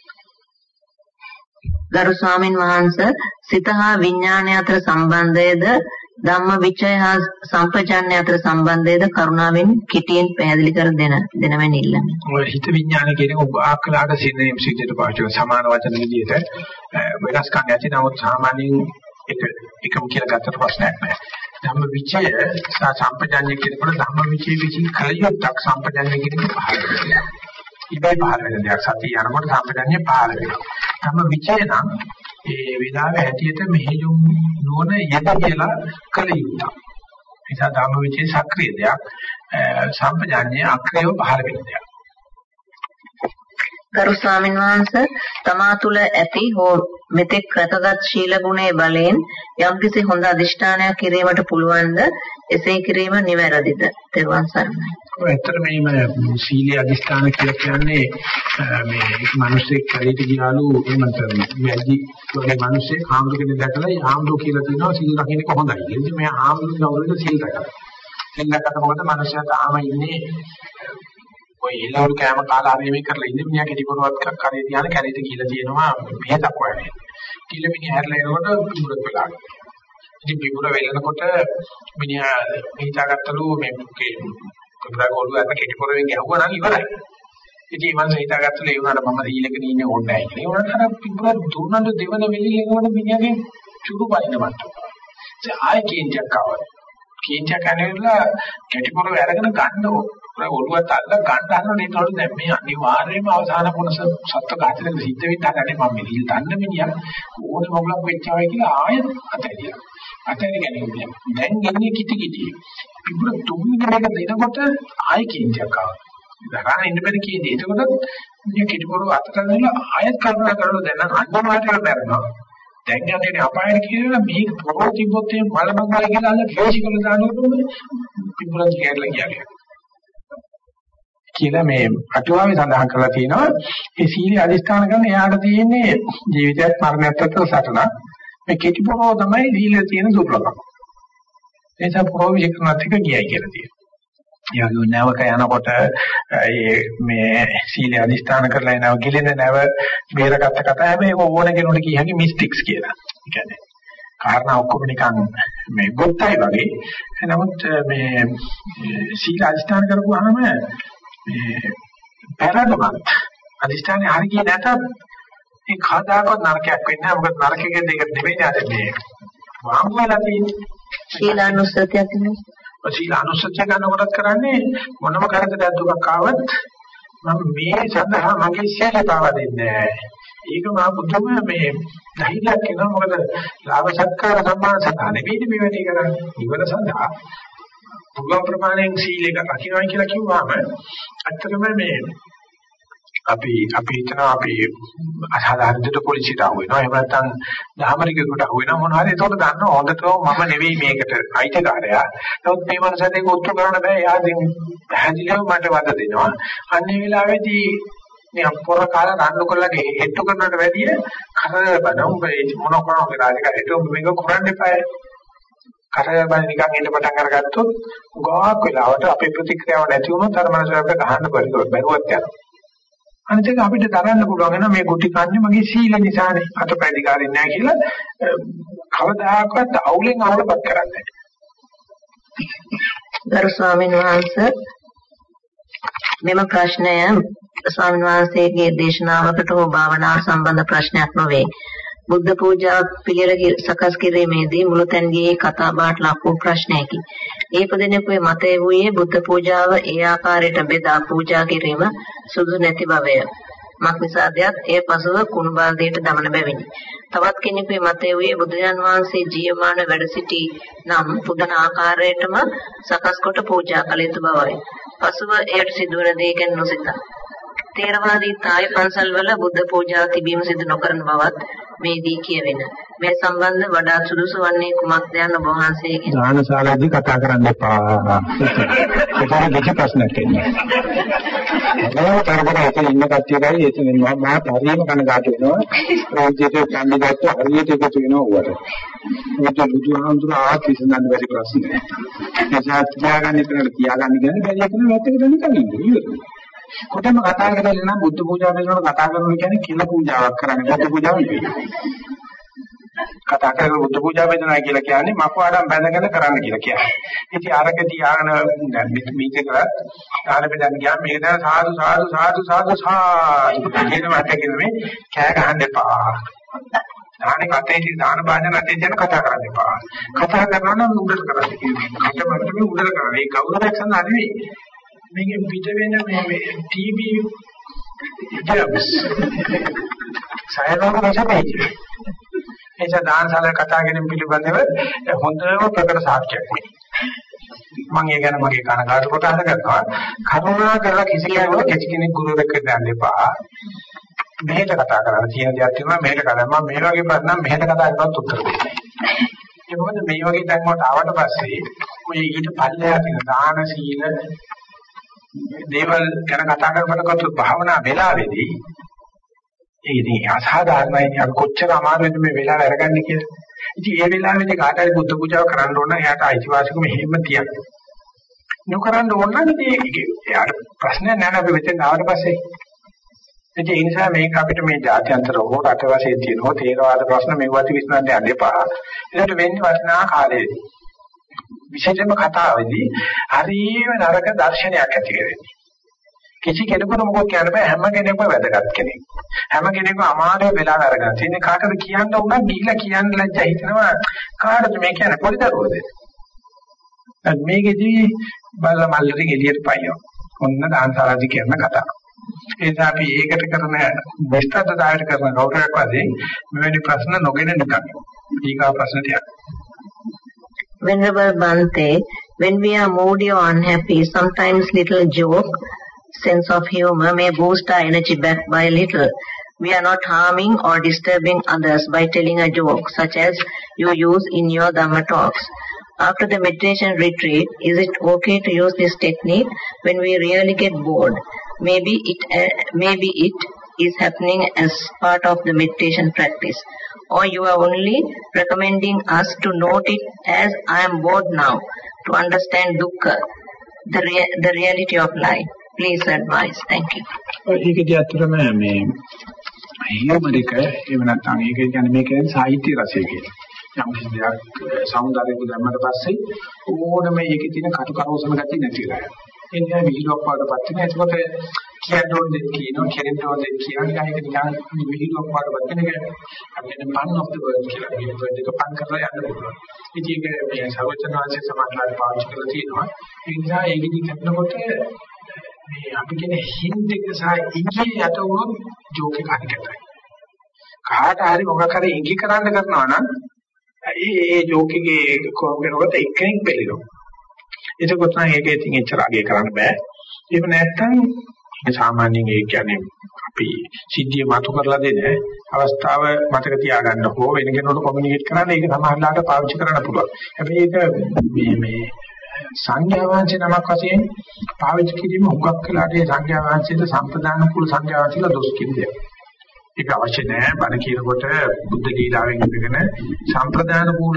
ගරු ස්වාමින් වහන්සේ සිත හා විඥානය අතර සම්බන්ධයද ධම්ම විචය හා සම්පජාන්‍ය අතර සම්බන්ධයද කරුණාවෙන් කිටියෙන් පැහැදිලි කර දෙන දෙනවෙන් ඉල්ලමි. ඔය හිත විඥාන කියන එක ආකලාට සිනෙම් සිද්ධට පාවිච්චි කරන සමාන වචන විදිහට වෙනස්කම් ඇති නමුත් සාමාන්‍යයෙන් එක එකම කියලා ගත්තට ප්‍රශ්නයක් නැහැ. ධම්ම විචය සහ සම්පජාන්‍ය කියනකොට ධම්ම විචය විචින් කලියොත්ක් සම්පජාන්‍ය කියන එක පහළ වෙනවා. ඉබේ පහළ වෙන දෙයක් සතිය යනකොට සම්පජාන්‍ය පහළ වෙනවා. ධම්ම විචය නම් ඒ විලාවේ හැටියට මෙහෙයුම් නොවන යද කියලා කලියුත්ක්. නිසා ධම්ම විචේ සක්‍රීය දෙයක් සම්පජාන්‍ය අක්‍රියව පහළ වෙන දෙයක්. ගරු ස්වාමීන් වහන්සේ තමා තුළ ඇති හෝ මෙතෙක් රැකගත් ශීල ගුණයේ බලයෙන් යම්කිසි හොඳ අධිෂ්ඨානයක් කිරීමට පුළුවන්ද? එසේ කිරීම නිවැරදිද? තෙරුවන් සරණයි. ඇත්තට මේ සීලී අධිෂ්ඨාන කියලා කියන්නේ මේ මිනිස්සෙක් කලිට ගියාලු එමන්ත වැඩි වගේ මිනිස්සෙක් ආම්දු කෙනෙක් දැකලා ආම්දු කියලා කියනවා සීල රකින්න කොහොමදයි. ඉතින් මේ ආම්දු ගෞරවයට සීල රැකලා. සීල රැකලා මොකද මිනිස්සයා තාම ඉන්නේ ඔය ඉලවල් කෑම කාලා හරි මේ කරලා ඉන්නේ මිනිහා කෙටි පොරවත් කරේ තියාන කැලේට කියලා තියෙනවා මෙහෙතක් වගේ. කියලා මිනිහා හැරලා එනකොට පිඹුරක් වෙලා. ඉතින් පිඹුර වෙලනකොට මිනිහා හිතාගත්තලු මේ පිඹුරක ඔළුව අත කෙටි පොරෙන් ගැහුවා නම් ඉවරයි. ඉතින් මම හිතාගත්තලු ඒ වුණාට මම සීලක ඉන්නේ ඕනේ නැහැ කියලා. ඒ වුණාට අර පිඹුර දුන්නද දෙවන වෙලෙ එනකොට මිනිහාගේ චුරු බයිනවත්. ඒ ආයේ කේන්තියක් ආවා. කේන්තියක් ඇනෙලා කෙටි පොරව අරගෙන ගන්න ඔළුවත් අල්ල ගන්න හදන ඒතකොට දැන් මේ අනිවාර්යයෙන්ම අවසාන කොනස සත්ත්ව ඝාතනයේ සිද්ධ වෙන්න හදන්නේ මම මේ හිල් දන්න මිනිහා ඕන මොකක් වෙච්චවයි කියලා ආයෙත් අතහැරියා. අතහැරගෙන ඉන්නේ. දැන් ඉන්නේ කිටි කිටි. පිටුර තුන්වෙනි එක දෙනකොට ආයෙ කේන්තියක් ආවා. දරාගෙන ඉන්න බැරි කේන්තිය. ඒකකොට මේ කෙටි පොරව අතට ගන්නලා ආයෙත් කල්පනා කරලා දැන් අන්නමාටම බැරනවා. දැන් යන්නේ අපායට කියලා මේක පොරව තිබ්බොත් මේ මල මංගල කියලා අල්ල ෆේසිකල දානකොට පිටුරක් කියලා කියන්නේ. කියලා මේ අටුවාවේ සඳහන් කරලා තියෙනවා ඒ සීල අධිෂ්ඨාන කරන එයාට තියෙන්නේ ජීවිතයත් මරණයත් අතර සටනක් මේ කෙටි පොරව තමයි දීලා තියෙන දුර්ලභම ඒ නිසා පොරව විකරණත් එක ගියයි කියලා තියෙනවා. ඒ වගේ නැවක යනකොට ඒ මේ සීල අධිෂ්ඨාන කරලා එනව ගිලෙන නැව බේරගත්ත කතාව හැබැයි ඒක ඕන කෙනෙකුට කිය හැකි මිස්ටික්ස් කියලා. ඒ කියන්නේ කාරණා ඔක්කොම නිකන් මේ ගොත්තයි වගේ. නමුත් මේ සීල අධිෂ්ඨාන කරපුවාම මේ පෙරදමත් අධිෂ්ඨානේ හරි ගියේ නැතත් මේ කවදාකවත් නරකයක් වෙන්නේ නැහැ. මොකද නරකයේ දෙක නෙවෙයි අර මේ වාම් වෙලා තියෙන්නේ. ශීලානුස්සතියක් නෙවෙයි. ශීලානුස්සතිය ගන්නකොටත් කරන්නේ මොනම කරදරයක් දුකක් ආවත් මම මේ සඳහා මගේ සීල පාව දෙන්නේ නැහැ. ඒක මා පුදුම මේ ධෛර්යයක් වෙනවා. මොකද ලාභ සත්කාර සම්මාන සඳහා නෙවෙයි මේ වැඩේ කරන්නේ. ඉවර සඳහා පුළුවන් ප්‍රමාණයෙන් සීලයක රකින්නයි කියලා කිව්වම ඇත්තටම මේ අපි අපි හිතනවා අපි අසාධාරණ දෙයක් පොලිසියට අහු වෙනවා. එහෙම නැත්නම් දහමරිකෙකුට අහු වෙනවා මොනවා හරි. ඒකට දන්නවා හොඳටම මම නෙවෙයි මේකට අයිතිකාරයා. නමුත් මේ මනසට ඒක උත්තර කරන්න බෑ. එයා දැන් පැහැදිලිව මට වද දෙනවා. අන්නේ වෙලාවේදී මේ අපොර කාලා රණ්ඩු කරලා හෙට්ටු කරනවට වැඩිය කරදර බන උඹ මොන කරනවද රාජකාරියට උඹ මේක කරන්න එපා. කරදර බන නිකන් ඉන්න පටන් අරගත්තොත් ගාක් වෙලාවට අපේ ප්‍රතික්‍රියාව නැති වුණොත් අර මනසට අපිට ගහන්න බැරිව බැරුවත් යනවා. අනිත් එක අපිට දරන්න පුළුවන් වෙනවා මේ ගුටි කන්නේ මගේ සීල නිසානේ අතපැදිකාරින් නැහැ කියලා කවදාකවත් අවුලෙන් අවුලපත් කරන්නේ නැහැ. ගරු ස්වාමීන් වහන්සේ මෙම ප්‍රශ්නය ස්වාමීන් වහන්සේගේ දේශනාවකට හෝ භාවනාව සම්බන්ධ ප්‍රශ්නයක් නොවේ. බුද්ධ පූජා පිළිවෙල සකස් කිරීමේදී මුලතැන්ගේ කතා බහට ලක් වූ ප්‍රශ්නයකි. ඒ පදිනෙකුගේ මතය වූයේ බුද්ධ පූජාව ඒ ආකාරයට බෙදා පූජා කිරීම සුදුසු නැති බවය. මක්නිසාදයක් ඒ පසුව කුණු බාල්දියට දමන බැවිනි. තවත් කෙනෙකුගේ මතය වූයේ බුදුන් වහන්සේ ජීවමාන වැඩ සිටි නම් පුදන ආකාරයටම සකස් කොට පූජා කළ යුතු බවයි. පසුව එයට සිදුවන දේ ගැන නොසිතා තේරවාදී තායි පන්සල්වල බුද්ධ පූජා තිබීම සිදු නොකරන බවත් මේදී කියවෙන. මේ සම්බන්ධ වඩාත් සුදුසු වන්නේ කුමක්ද යන ඔබ වහන්සේගෙන් දානශාලාදී කතා කරන්න එපා. ඒක දෙක ප්‍රශ්නයක් එන්නේ. මම තරකට හිතේ ඉන්න කට්ටියයි එතන මම පරිම කනගාටු වෙනවා. රාජ්‍යයේ කන්දිගත්ත හරියට එකතු වෙනවා උවට. මේක බුදුහාමුදුර ආත්විසඳන්න බැරි ප්‍රශ්නයක්. එසා තියාගන්න එතනට තියාගන්න කියන්නේ බැරි එකන වැත්තකට නිකන් ඉන්නේ. කොටම කතා කරලා නම් බුද්ධ පූජා කරනකොට කතා කරනවා කියන්නේ කිල පූජාවක් කරන්නේ බුද්ධ පූජාව නෙවෙයි. කතා කරලා බුද්ධ පූජා වෙනවා කියලා කියන්නේ මකවාඩම් බැඳගෙන කරන්න කියලා කියන්නේ. ඉතින් අරක තියාගෙන මේක කරලා ආන බෙදන්න ගියාම මේක දැන් සාදු සාදු සාදු සාදු සාදු කියන වට කියන්නේ කෑ ගහන්න එපා. දාන කටේදී දාන භාජන අතේ යන කතා කරන්න එපා. කතා කරනවා නම් උඩට කරන්න කියනවා. කටමැට මේ උඩට කරන්න. ඒ කවුරුයක් සඳහා නෙවෙයි. මේකෙ පිට වෙන මේ මේ ටීවී ජර්ම්ස් සයනෝක රසපයි. එච දානශාලාවේ කතා කිරීම පිළිබඳව හොඳම ප්‍රකට සාක්ෂියක් මේ. මම ඒ ගැන මගේ කනගාටු ප්‍රකාශ කරනවා. කරුණා කරලා කිසි කෙනෙකුට කිසි කෙනෙක් ගුරුවරයෙක් වෙන්න දෙපා. මෙහෙට කතා කරලා තියෙන දේවල් තියෙනවා මෙහෙට කතා මම මේ වගේ ප්‍රශ්න නම් මෙහෙට කතා කරනවත් උත්තර දෙන්නේ. ඒ මොකද මේ වගේ තැන් වලට ආවට පස්සේ ඔය ඊට පල්ලෙහා තියෙන දාන සීල දේවල් ගැන කතා කරනකොට භාවනා වෙලාවේදී ඒ ඉතින් අසාධාරණයි අර කොච්චර අමාරුද මේ වෙලාව අරගන්නේ කියලා. ඉතින් ඒ වෙලාවේදී කාට හරි බුද්ධ පූජාව කරන්න ඕන නම් එයාට අයිතිවාසිකම හේම තියන්න. නොකරන්න ඕන නම් ඉතින් එයාට ප්‍රශ්නයක් නැහැ අපි මෙතෙන් ආවට පස්සේ. ඉතින් ඒ නිසා මේක අපිට මේ ජාත්‍යන්තර හෝ රට වශයෙන් තියෙන හෝ තේරවාද ප්‍රශ්න මෙව්වත් විශ්නාන්න යන්න එපා. ඒකට වෙන්නේ වටිනා කාලයේදී. විශේෂයෙන්ම කතාවේදී හරියම නරක දර්ශනයක් ඇති කරගන්නේ. කිසි කෙනෙකුට මොකක් කියන්න බෑ හැම කෙනෙක්ම වැදගත් කෙනෙක්. හැම කෙනෙක්ම අමාරු වෙලාව අරගෙන තියෙන කාටද කියන්න උනත් ගිහිලා කියන්න ලැජ්ජා හිතනවා කාටද මේ කියන්නේ පොඩි දරුවෝද? මේකෙදී බල්ල මල්ලට එළියට පයින්නවා. ඔන්න දානසාරාදී කියන කතාව. ඒ නිසා අපි ඒකට කරන විස්තරදායක කරන ගෞරවයක් වශයෙන් මෙවැනි ප්‍රශ්න නොගෙන නිකන්. ඊගා ප්‍රශ්නට යන්න. Venerable Bhante, when we are moody or unhappy, sometimes little joke, sense of humor may boost our energy back by a little. We are not harming or disturbing others by telling a joke, such as you use in your Dhamma talks. After the meditation retreat, is it okay to use this technique when we really get bored? Maybe it, uh, maybe it is happening as part of the meditation practice. Or you are only recommending us to note it as I am bored now, to understand dukkha, the, rea- the reality of life. Please advise. Thank you. ඒකදී අතරම මේ හියුමර් එක එහෙම නැත්නම් ඒක කියන්නේ මේකේ සාහිත්‍ය රසය කියලා. යම් කිසි දෙයක් సౌందර්යක දැම්මට පස්සේ ඕනම ඒකේ තියෙන කටුකරෝසන ගැටි නැතිලා යනවා. ඒ නිසා විහිළුවක් වඩපත් වෙන. ඒකකොට කියන්න ඕන දෙයක් කියනවා, කෙරෙන්න ඕන දෙයක් කියනවා. ඒක නිකන් විහිළුවක් වඩපත් වෙන එක අපිට පන් ඔෆ් ද වර්ඩ් කියලා කියන දෙක පන් කරලා යන්න පුළුවන්. ඉතින් ඒක මේ සර්වචනාංශයේ සමාජලාට පාවිච්චි කරලා තියෙනවා. ඒ නිසා ඒකෙදි කරනකොට මේ අපි කියන හින්ට් එක සහ ඉංග්‍රීසි යට වුණොත් ජෝක් එක හරියටයි. කාට හරි මොකක් හරි ඉංග්‍රීසි කරන්න කරනවා නම් ඒ ඒ ජෝක් එකේ කොහොම කරනකොට එක්කෙනෙක් පෙළෙනවා. එතකොට නම් ඒක ඉතින් එච්චර අගය කරන්න බෑ. එහෙම නැත්නම් සාමාන්‍යයෙන් ඒ කියන්නේ අපි සිද්ධිය මතු කරලා දෙන අවස්ථාව මතක තියාගන්න හෝ වෙන කෙනෙකුට කොමියුනිකේට් කරන්න ඒක සමහරලාට පාවිච්චි කරන්න පුළුවන්. හැබැයි ඒක මේ මේ සංඥා වාංශ නමක් වශයෙන් පාවිච්චි කිරීම හුඟක් වෙලාට ඒ සංඥා වාංශයට සම්ප්‍රදාන කුල සංඥා වාංශල දොස් කියන්නේ. ඒක අවශ්‍ය නැහැ. බණ කියනකොට බුද්ධ ලීලාවෙන් ඉගෙන සම්ප්‍රදාන කුල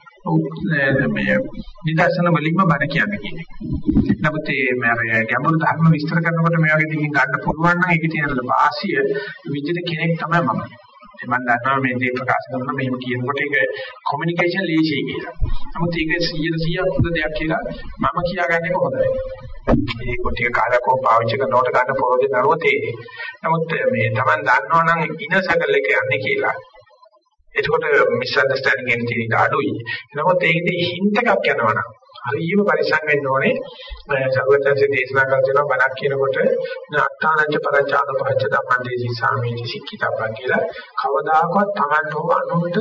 මේ නිදර්ශන වලින්ම බණ කියන්නේ කියන්නේ. නමුත් මේ ගැඹුරු ධර්ම විස්තර කරනකොට මේ වගේ දෙකින් ගන්න පුළුවන් නම් ඒකේ තියෙන වාසිය විදිහට කෙනෙක් තමයි මම. මම දන්නවා මේ දේ ප්‍රකාශ කරනවා මෙහෙම කියනකොට ඒක කොමියුනිකේෂන් ලීසිය කියලා. නමුත් ඒක සියයට සීයක් හොඳ දෙයක් කියලා මම කියාගන්නේ කොහොමද? මේ කොටිය කාලකෝ පාවිච්චි කරනකොට ගන්න ප්‍රයෝජන නරෝ තේරෙන්නේ. නමුත් මේ Taman දන්නවා නම් ඉන සකල් එක යන්නේ කියලා. එතකොට මිස්අන්ඩර්ස්ටෑන්ඩින් එන තියෙන අඩුයි. නමුත් ඒකේ හින්ට් එකක් යනවනම් හරියම පරිසම් වෙන්න ඕනේ. සර්වඥාන්සේ දේශනා කරන දේවල් බණක් කියනකොට අට්ඨානංච පරචාද පහච්ච ධම්මදේසි සාමීති සික්කිතබ්බන් කියලා කවදාකවත් Tamanට හෝ අනුන්ට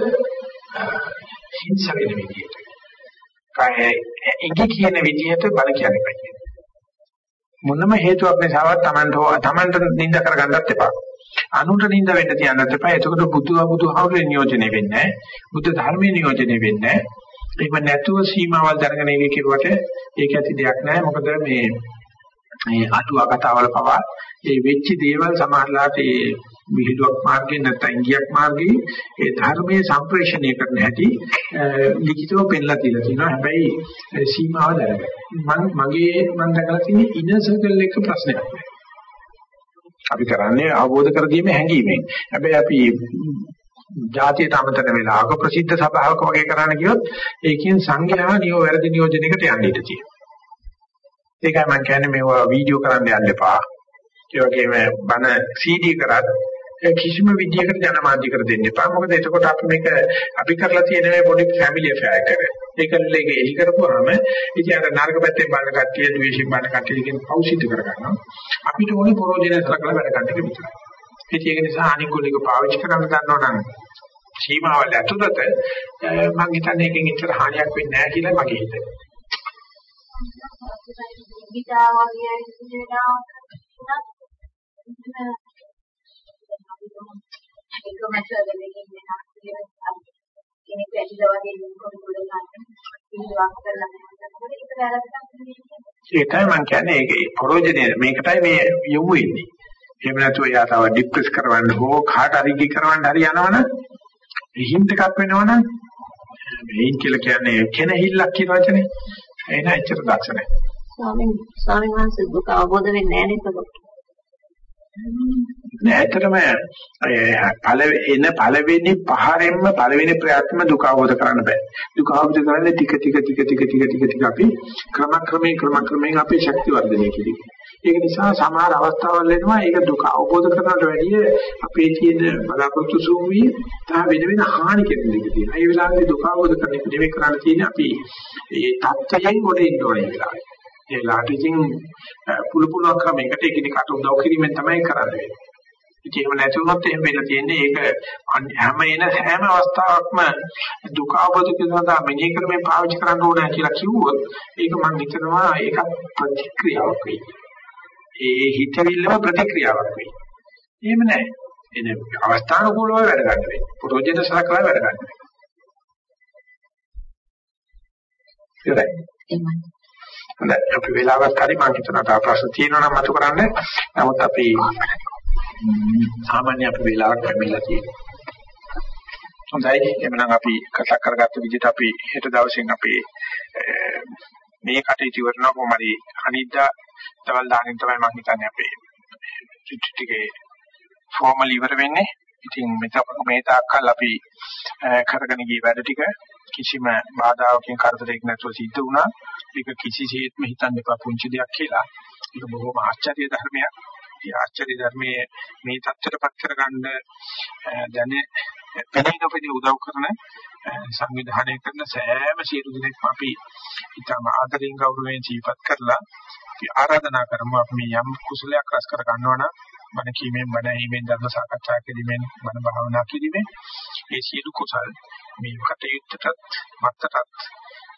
හිංස වෙන විදියට. කය ඉඟි කියන විදියට බණ කියන්නේ නැහැ. මොනම හේතුවක් නිසාවත් Tamanට හෝ Tamanට නිඳ කරගන්නත් එපා. අනුන්ට නිඳ වෙන්න තියන්නත් එපා. එතකොට බුදු බුදුහාමුදුරේ නියෝජනය වෙන්නේ නැහැ. බුද්ධ ධර්මයේ නියෝජනය වෙන්නේ නැහැ. ඒක නැතුව සීමාවල් දැනගෙන ඉන්නේ කිරුවට ඒක ඇති දෙයක් නැහැ. මොකද මේ මේ අටුවා කතාවල පවා ඒ වෙච්ච දේවල් සමහරලාට ඒ විහිළුවක් මාර්ගයෙන් නැත්නම් ඉංගියක් මාර්ගයෙන් ඒ ධර්මයේ සම්ප්‍රේෂණය කරන හැටි ලිඛිතව පෙන්නලා තියලා තියෙනවා. හැබැයි සීමාව දැනගන්න. මම මගේ මම දැකලා තියෙන ඉනර් සර්කල් එක ප්‍රශ්නයක් නෑ. අපි කරන්නේ අවබෝධ කර දීමේ හැඟීමෙන්. හැබැයි අපි ජාතියට අමතක වෙලාවක ප්‍රසිද්ධ සභාවක වගේ කරන්න ගියොත් ඒකෙන් සංඝයා නියෝ වැරදි නියෝජනයකට යන්න ඉඩ තියෙනවා. ඒකයි මම කියන්නේ මේවා වීඩියෝ කරන්න යන්න එපා. ඒ වගේම බණ සීඩී කරත් කිසිම විදියකට ජනමාධ්‍ය කර දෙන්න එපා. මොකද එතකොට අපි මේක අපි කරලා තියෙන මේ පොඩි ෆැමිලි affair එකක. ඒකල්ල එක එලි කරපුවාම ඉතින් අර නරක පැත්තේ බලන කට්ටිය ද්වේෂයෙන් බලන කට්ටිය කියන පෞසිද්ධ කර ගන්නවා. අපිට ඕනේ ප්‍රෝජන සලකලා වැඩ ගන්න එක විතරයි. ඒක නිසා අනිකුල් එක පාවිච්චි කරන්න ගන්නවා නම් සීමාවල ඇතුළත මම හිතන්නේ එකකින් ඉතර හානියක් වෙන්නේ නැහැ කියලා මගේ හිතේ. ගිතාවගේ ඉඳලා ඒක මැචවලදී ඉන්නේ නැහැ. කෙනෙක් ඇවිල්ලා වගේ ඉන්නකොට පොඩි ගන්න ඉල්ලුවක් කරලා නැහැ. ඒක වැරද්දක් නෙවෙයි. ඒකයි මම කියන්නේ ඒකේ ප්‍රෝජනේ මේකටයි මේ යොමු වෙන්නේ. එහෙම නැතුව යාතාව ડિප්‍රෙස් කරවන්න හෝ කාට හරි ගි කරවන්න හරි යනවනම් හින්ට් එකක් වෙනවනම් මේන් කියලා කියන්නේ කෙනහිල්ලක් කියන වචනේ එන ඇත්තට දක්ෂ නැහැ. ස්වාමීන් ස්වාමීන් වහන්සේ දුක අවබෝධ වෙන්නේ නැහැ නේද? නෑ ඇත්තටම පළ එන පළවෙනි පහරෙන්ම පළවෙනි ප්‍රයත්නම දුක අවබෝධ කරන්න බෑ. දුක අවබෝධ කරන්නේ ටික ටික ටික ටික ටික ටික ටික අපි ක්‍රමක්‍රමයෙන් ක්‍රමක්‍රමයෙන් අපේ ශක්තිය වර්ධනය කිරීම. ඒක නිසා සමහර අවස්ථාවල් එනවා ඒක දුක අවබෝධ කරනට වැඩිය අපේ තියෙන බලාපොරොත්තු සූමී තා වෙන වෙන හානි කෙරෙන දෙක තියෙනවා. ඒ වෙලාවේ දුක අවබෝධ කරන එක නෙවෙයි කරන්න තියෙන්නේ අපි ඒ தත්ත්වයෙන් ගොඩ එන්න ඕනේ ඒ වෙලාවේ. ඒ ලාටිකින් පුළු පුළු ක්‍රමයකට එකිනෙකට උදව් කිරීමෙන් තමයි කරන්නේ. ඉතින් එහෙම නැති වුණොත් එහෙම වෙලා තියෙන්නේ ඒක හැම එන හැම අවස්ථාවකම දුක අවබෝධ කරගන්න මෙනෙහි කරමින් පාවිච්චි කරන්න ඕනේ කියලා කිව්වොත් ඒක මම හිතනවා ඒක ප්‍රතික්‍රියාවක් වෙයි. ඒ හිතවිල්ලම ප්‍රතික්‍රියාවක් වෙයි. එහෙම නැහැ. එන අවස්ථානුකූලව වැඩ ගන්න වෙයි. ප්‍රොජෙක්ට් සලකලා වැඩ ගන්න වෙයි. ඉතින් එහෙමයි. හොඳයි අපි වෙලාවක් හරි මම හිතනවා තා ප්‍රශ්න තියෙනවා නම් මතු කරන්න. නමුත් අපි සාමාන්‍ය අපි වෙලාවක් ලැබිලා තියෙනවා. හොඳයි එhmenan අපි කතා කරගත්ත විදිහට අපි හෙට දවසෙන් අපි මේ කටයුතු කරනවා කොහොමද අනිද්දා තවල් දානින් තමයි මම හිතන්නේ අපේ ටිකේ ෆෝමල් ඉවර වෙන්නේ. ඉතින් මෙතන මේ තාක්කල් අපි කරගෙන ගිය වැඩ ටික කිසිම බාධාවකින් කරදරයක් නැතුව සිද්ධ වුණා. ඒක කිසිසේත්ම හිතන්න එපා පුංචි දෙයක් කියලා. ඒක බොහොම ආශ්චර්ය ධර්මයක්. ඒ ආශ්චර්ය ධර්මයේ මේ தත්තරපත් කරගන්න දැන පැහැදිලිව උදව් කරන සංවිධානය කරන සෑම සියලු දෙනෙක්ම අපි ඊටම ආදරෙන් ගෞරවයෙන් ජීවත් කරලා අපි ආරාධනා කරමු අපි මේ යම් කුසලයක් රැස් කර ගන්නවා නම් මන කීමෙන් මන ඇහිමෙන් ධර්ම සාකච්ඡා කිරීමෙන් මන භාවනා කිරීමෙන් ඒ සියලු කුසල් මේ කටයුත්තටත් මත්තටත්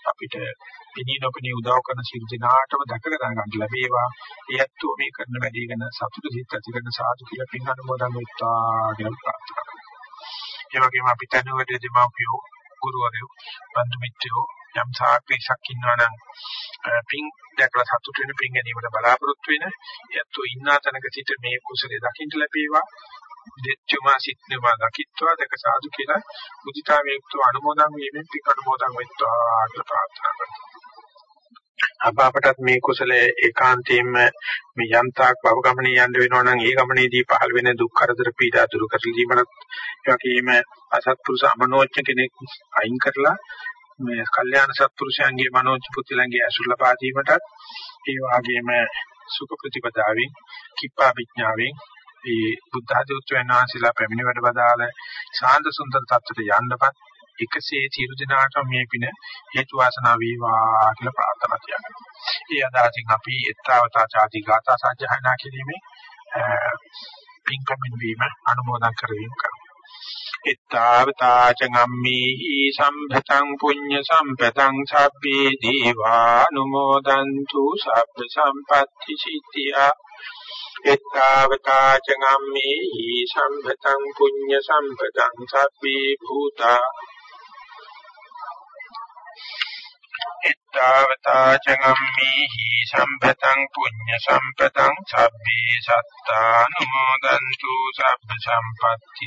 අපිට පිනී නොපිනී උදව් කරන සිල් දිනාටම දැකලා ගන්න ලැබේවා. ඒත් මේ කරන වැඩි ගැන සතුට සිත් ඇති කරන සාදු කියලා පින් අනුමෝදන් වෙත්වා කියලා ප්‍රාර්ථනා කරනවා. ඒ වගේම අපි තනුවේදී දෙමාපියෝ, ගුරුවරයෝ, බන්දු මිත්‍රයෝ යම් සාක්ෂියක් ඉන්නවා නම් පින් දැකලා සතුට වෙන පින් ගැනීමට බලාපොරොත්තු වෙන ඒත් ඉන්නා තැනක සිට මේ කුසලයේ දකින්න ලැබේවා. දෙච්චුමා සිත්නවා දකිත්වා දක සාදු කියලා මුදිතාවේක්තු අනුමෝදන් වීමෙන් පින් අනුමෝදන් වෙත්වා කියලා ප්‍රාර්ථනා කරනවා. අප අපටත් මේ කුසලයේ ඒකාන්තයෙන්ම මේ යම්තාක් භව ගමනේ යන්න වෙනවා නම් ඒ ගමනේදී පහළ වෙන දුක් කරදර පීඩා දුරු කර දීමනත් ඒ වගේම අසත්පුරුෂ අමනෝච්ච කෙනෙක් අයින් කරලා මේ කල්යාණ සත්පුරුෂයන්ගේ මනෝච්ච පුත්ලයන්ගේ අසුර ලබා දීමටත් ඒ වගේම සුඛ ප්‍රතිපදාවෙන් කිප්පා විඥාවෙන් මේ බුද්ධ ආධිත්‍යයන් වහන්සේලා පැමිණ වැඩ බදාල ශාන්ත සුන්දර තත්ත්වයට යන්නපත් එකසේ සියලු දෙනාට මේ පින හේතු වාසනා වේවා කියලා ප්‍රාර්ථනා කරනවා. ඒ අදාසින් අපි ඊත්තාවතා ආදී ගාථා සජ්ජහායනා කිරීමේ පින්කමින් වීම අනුමෝදන් කරවීම කරමු. ඊත්තාවතා චගම්මේහි සම්භතං පුඤ්ඤ සම්පතං සබ්බේ දීවා අනුමෝදන්තු සබ්බ සම්පත්‍ති සිද්ධියා. ඊත්තාවතා චගම්මේහි සම්භතං පුඤ්ඤ සම්පතං සබ්බේ භූතා ඊත්තාවතා චගම්මේහි සම්පතං පුඤ්ඤ සම්පතං සබ්බේ සත්තානුමෝදන්තු සබ්බ සම්පatti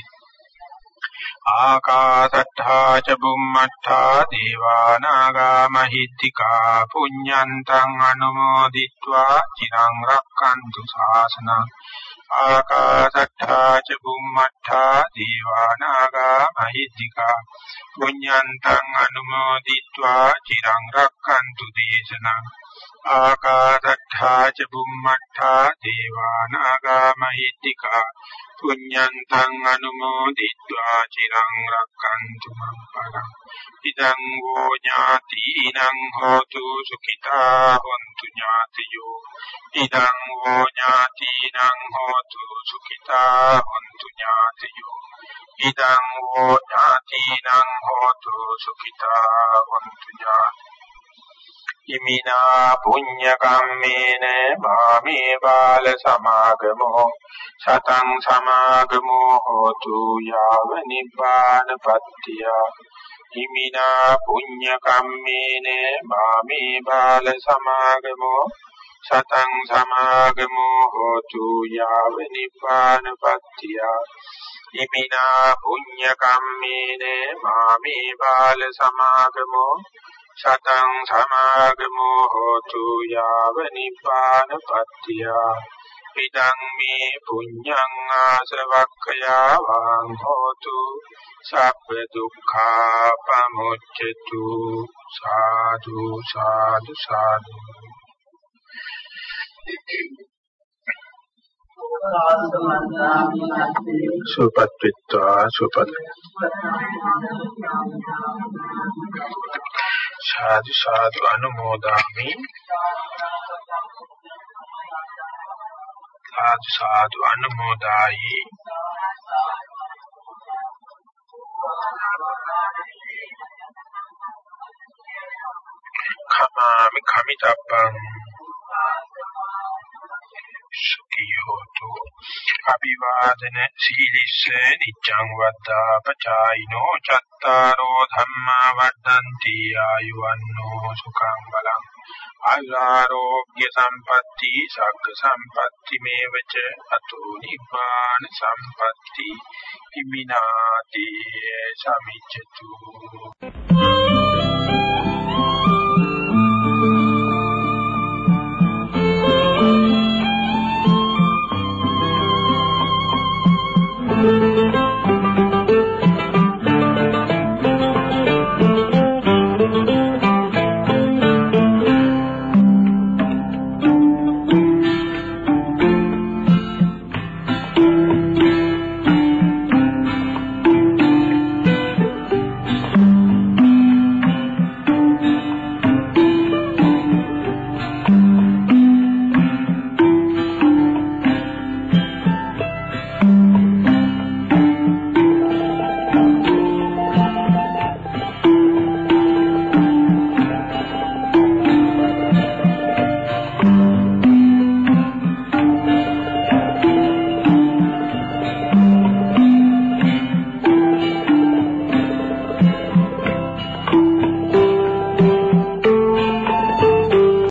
ආකාශට්ඨා ච බුම්මට්ඨා දේවානාගා මහිත්‍තිකා පුඤ්ඤන්තං අනුමෝදිත්වා චිරං රක්ඛන්තු ශාසනං ආකාශට්ඨා ච බුම්මට්ඨා දේවානාගා මහිත්‍තිකා පුඤ්ඤන්තං අනුමෝදිत्वा චිරං රක්ඛන්තු දේශනං ආකාශට්ඨා ච බුම්මට්ඨා දේවානාගා මහිත්‍තිකා පුඤ්ඤන්තං අනුමෝදිत्वा චිරං රක්ඛන්තු මං පරං ඉදං වූ ඥාතිනං හෝතු සුඛිතා හොන්තු ඥාතියෝ ඉදං වූ ඥාතිනං හෝතු සුඛිතා හොන්තු ඥාතියෝ ඉදං වූ ඥාතිනං හෝතු සුඛිතා හොන්තු ඥාතියෝ ඉමිනා පුඤ්ඤ කම්මේන මාමේ බාල සමාගමෝ සතං සමාගමෝ හෝතු යාව නිබ්බානපත්තිය ඉමිනා පුඤ්ඤ කම්මේන මාමේ බාල සමාගමෝ සතං සමාගමෝ හෝතු යාව නිබ්බානපත්තිය ඉමිනා පුඤ්ඤ කම්මේන මාමේ බාල සමාගමෝ සතං සමාගමෝ හෝතු යාව නිබ්බානපත්තිය ඉදං මේ පුඤ්ඤං ආසවක්ඛයා වං හෝතු සබ්බ දුක්ඛා පමුච්ඡතු සාදු සාදු සාදු සුපත්ත්වා සුපත් සාදු සාදු අනුමෝදාමි සාදු සාදු අනුමෝදායි කමාමි කමිතබ්බං සුඛියෝතු අභිවාදන සීලිස්ස නිච්ඡං වද්දා පචායිනෝ චත්තාරෝ ධම්මා වඩ්ඩಂತಿ ආයුවන්නෝ සුඛං බලං ආරෝග්‍ය සම්පatti සග්ග සම්පatti මේවච අතෝ නිබ්බාන සම්පatti හිමිනාති සමිච්ඡතු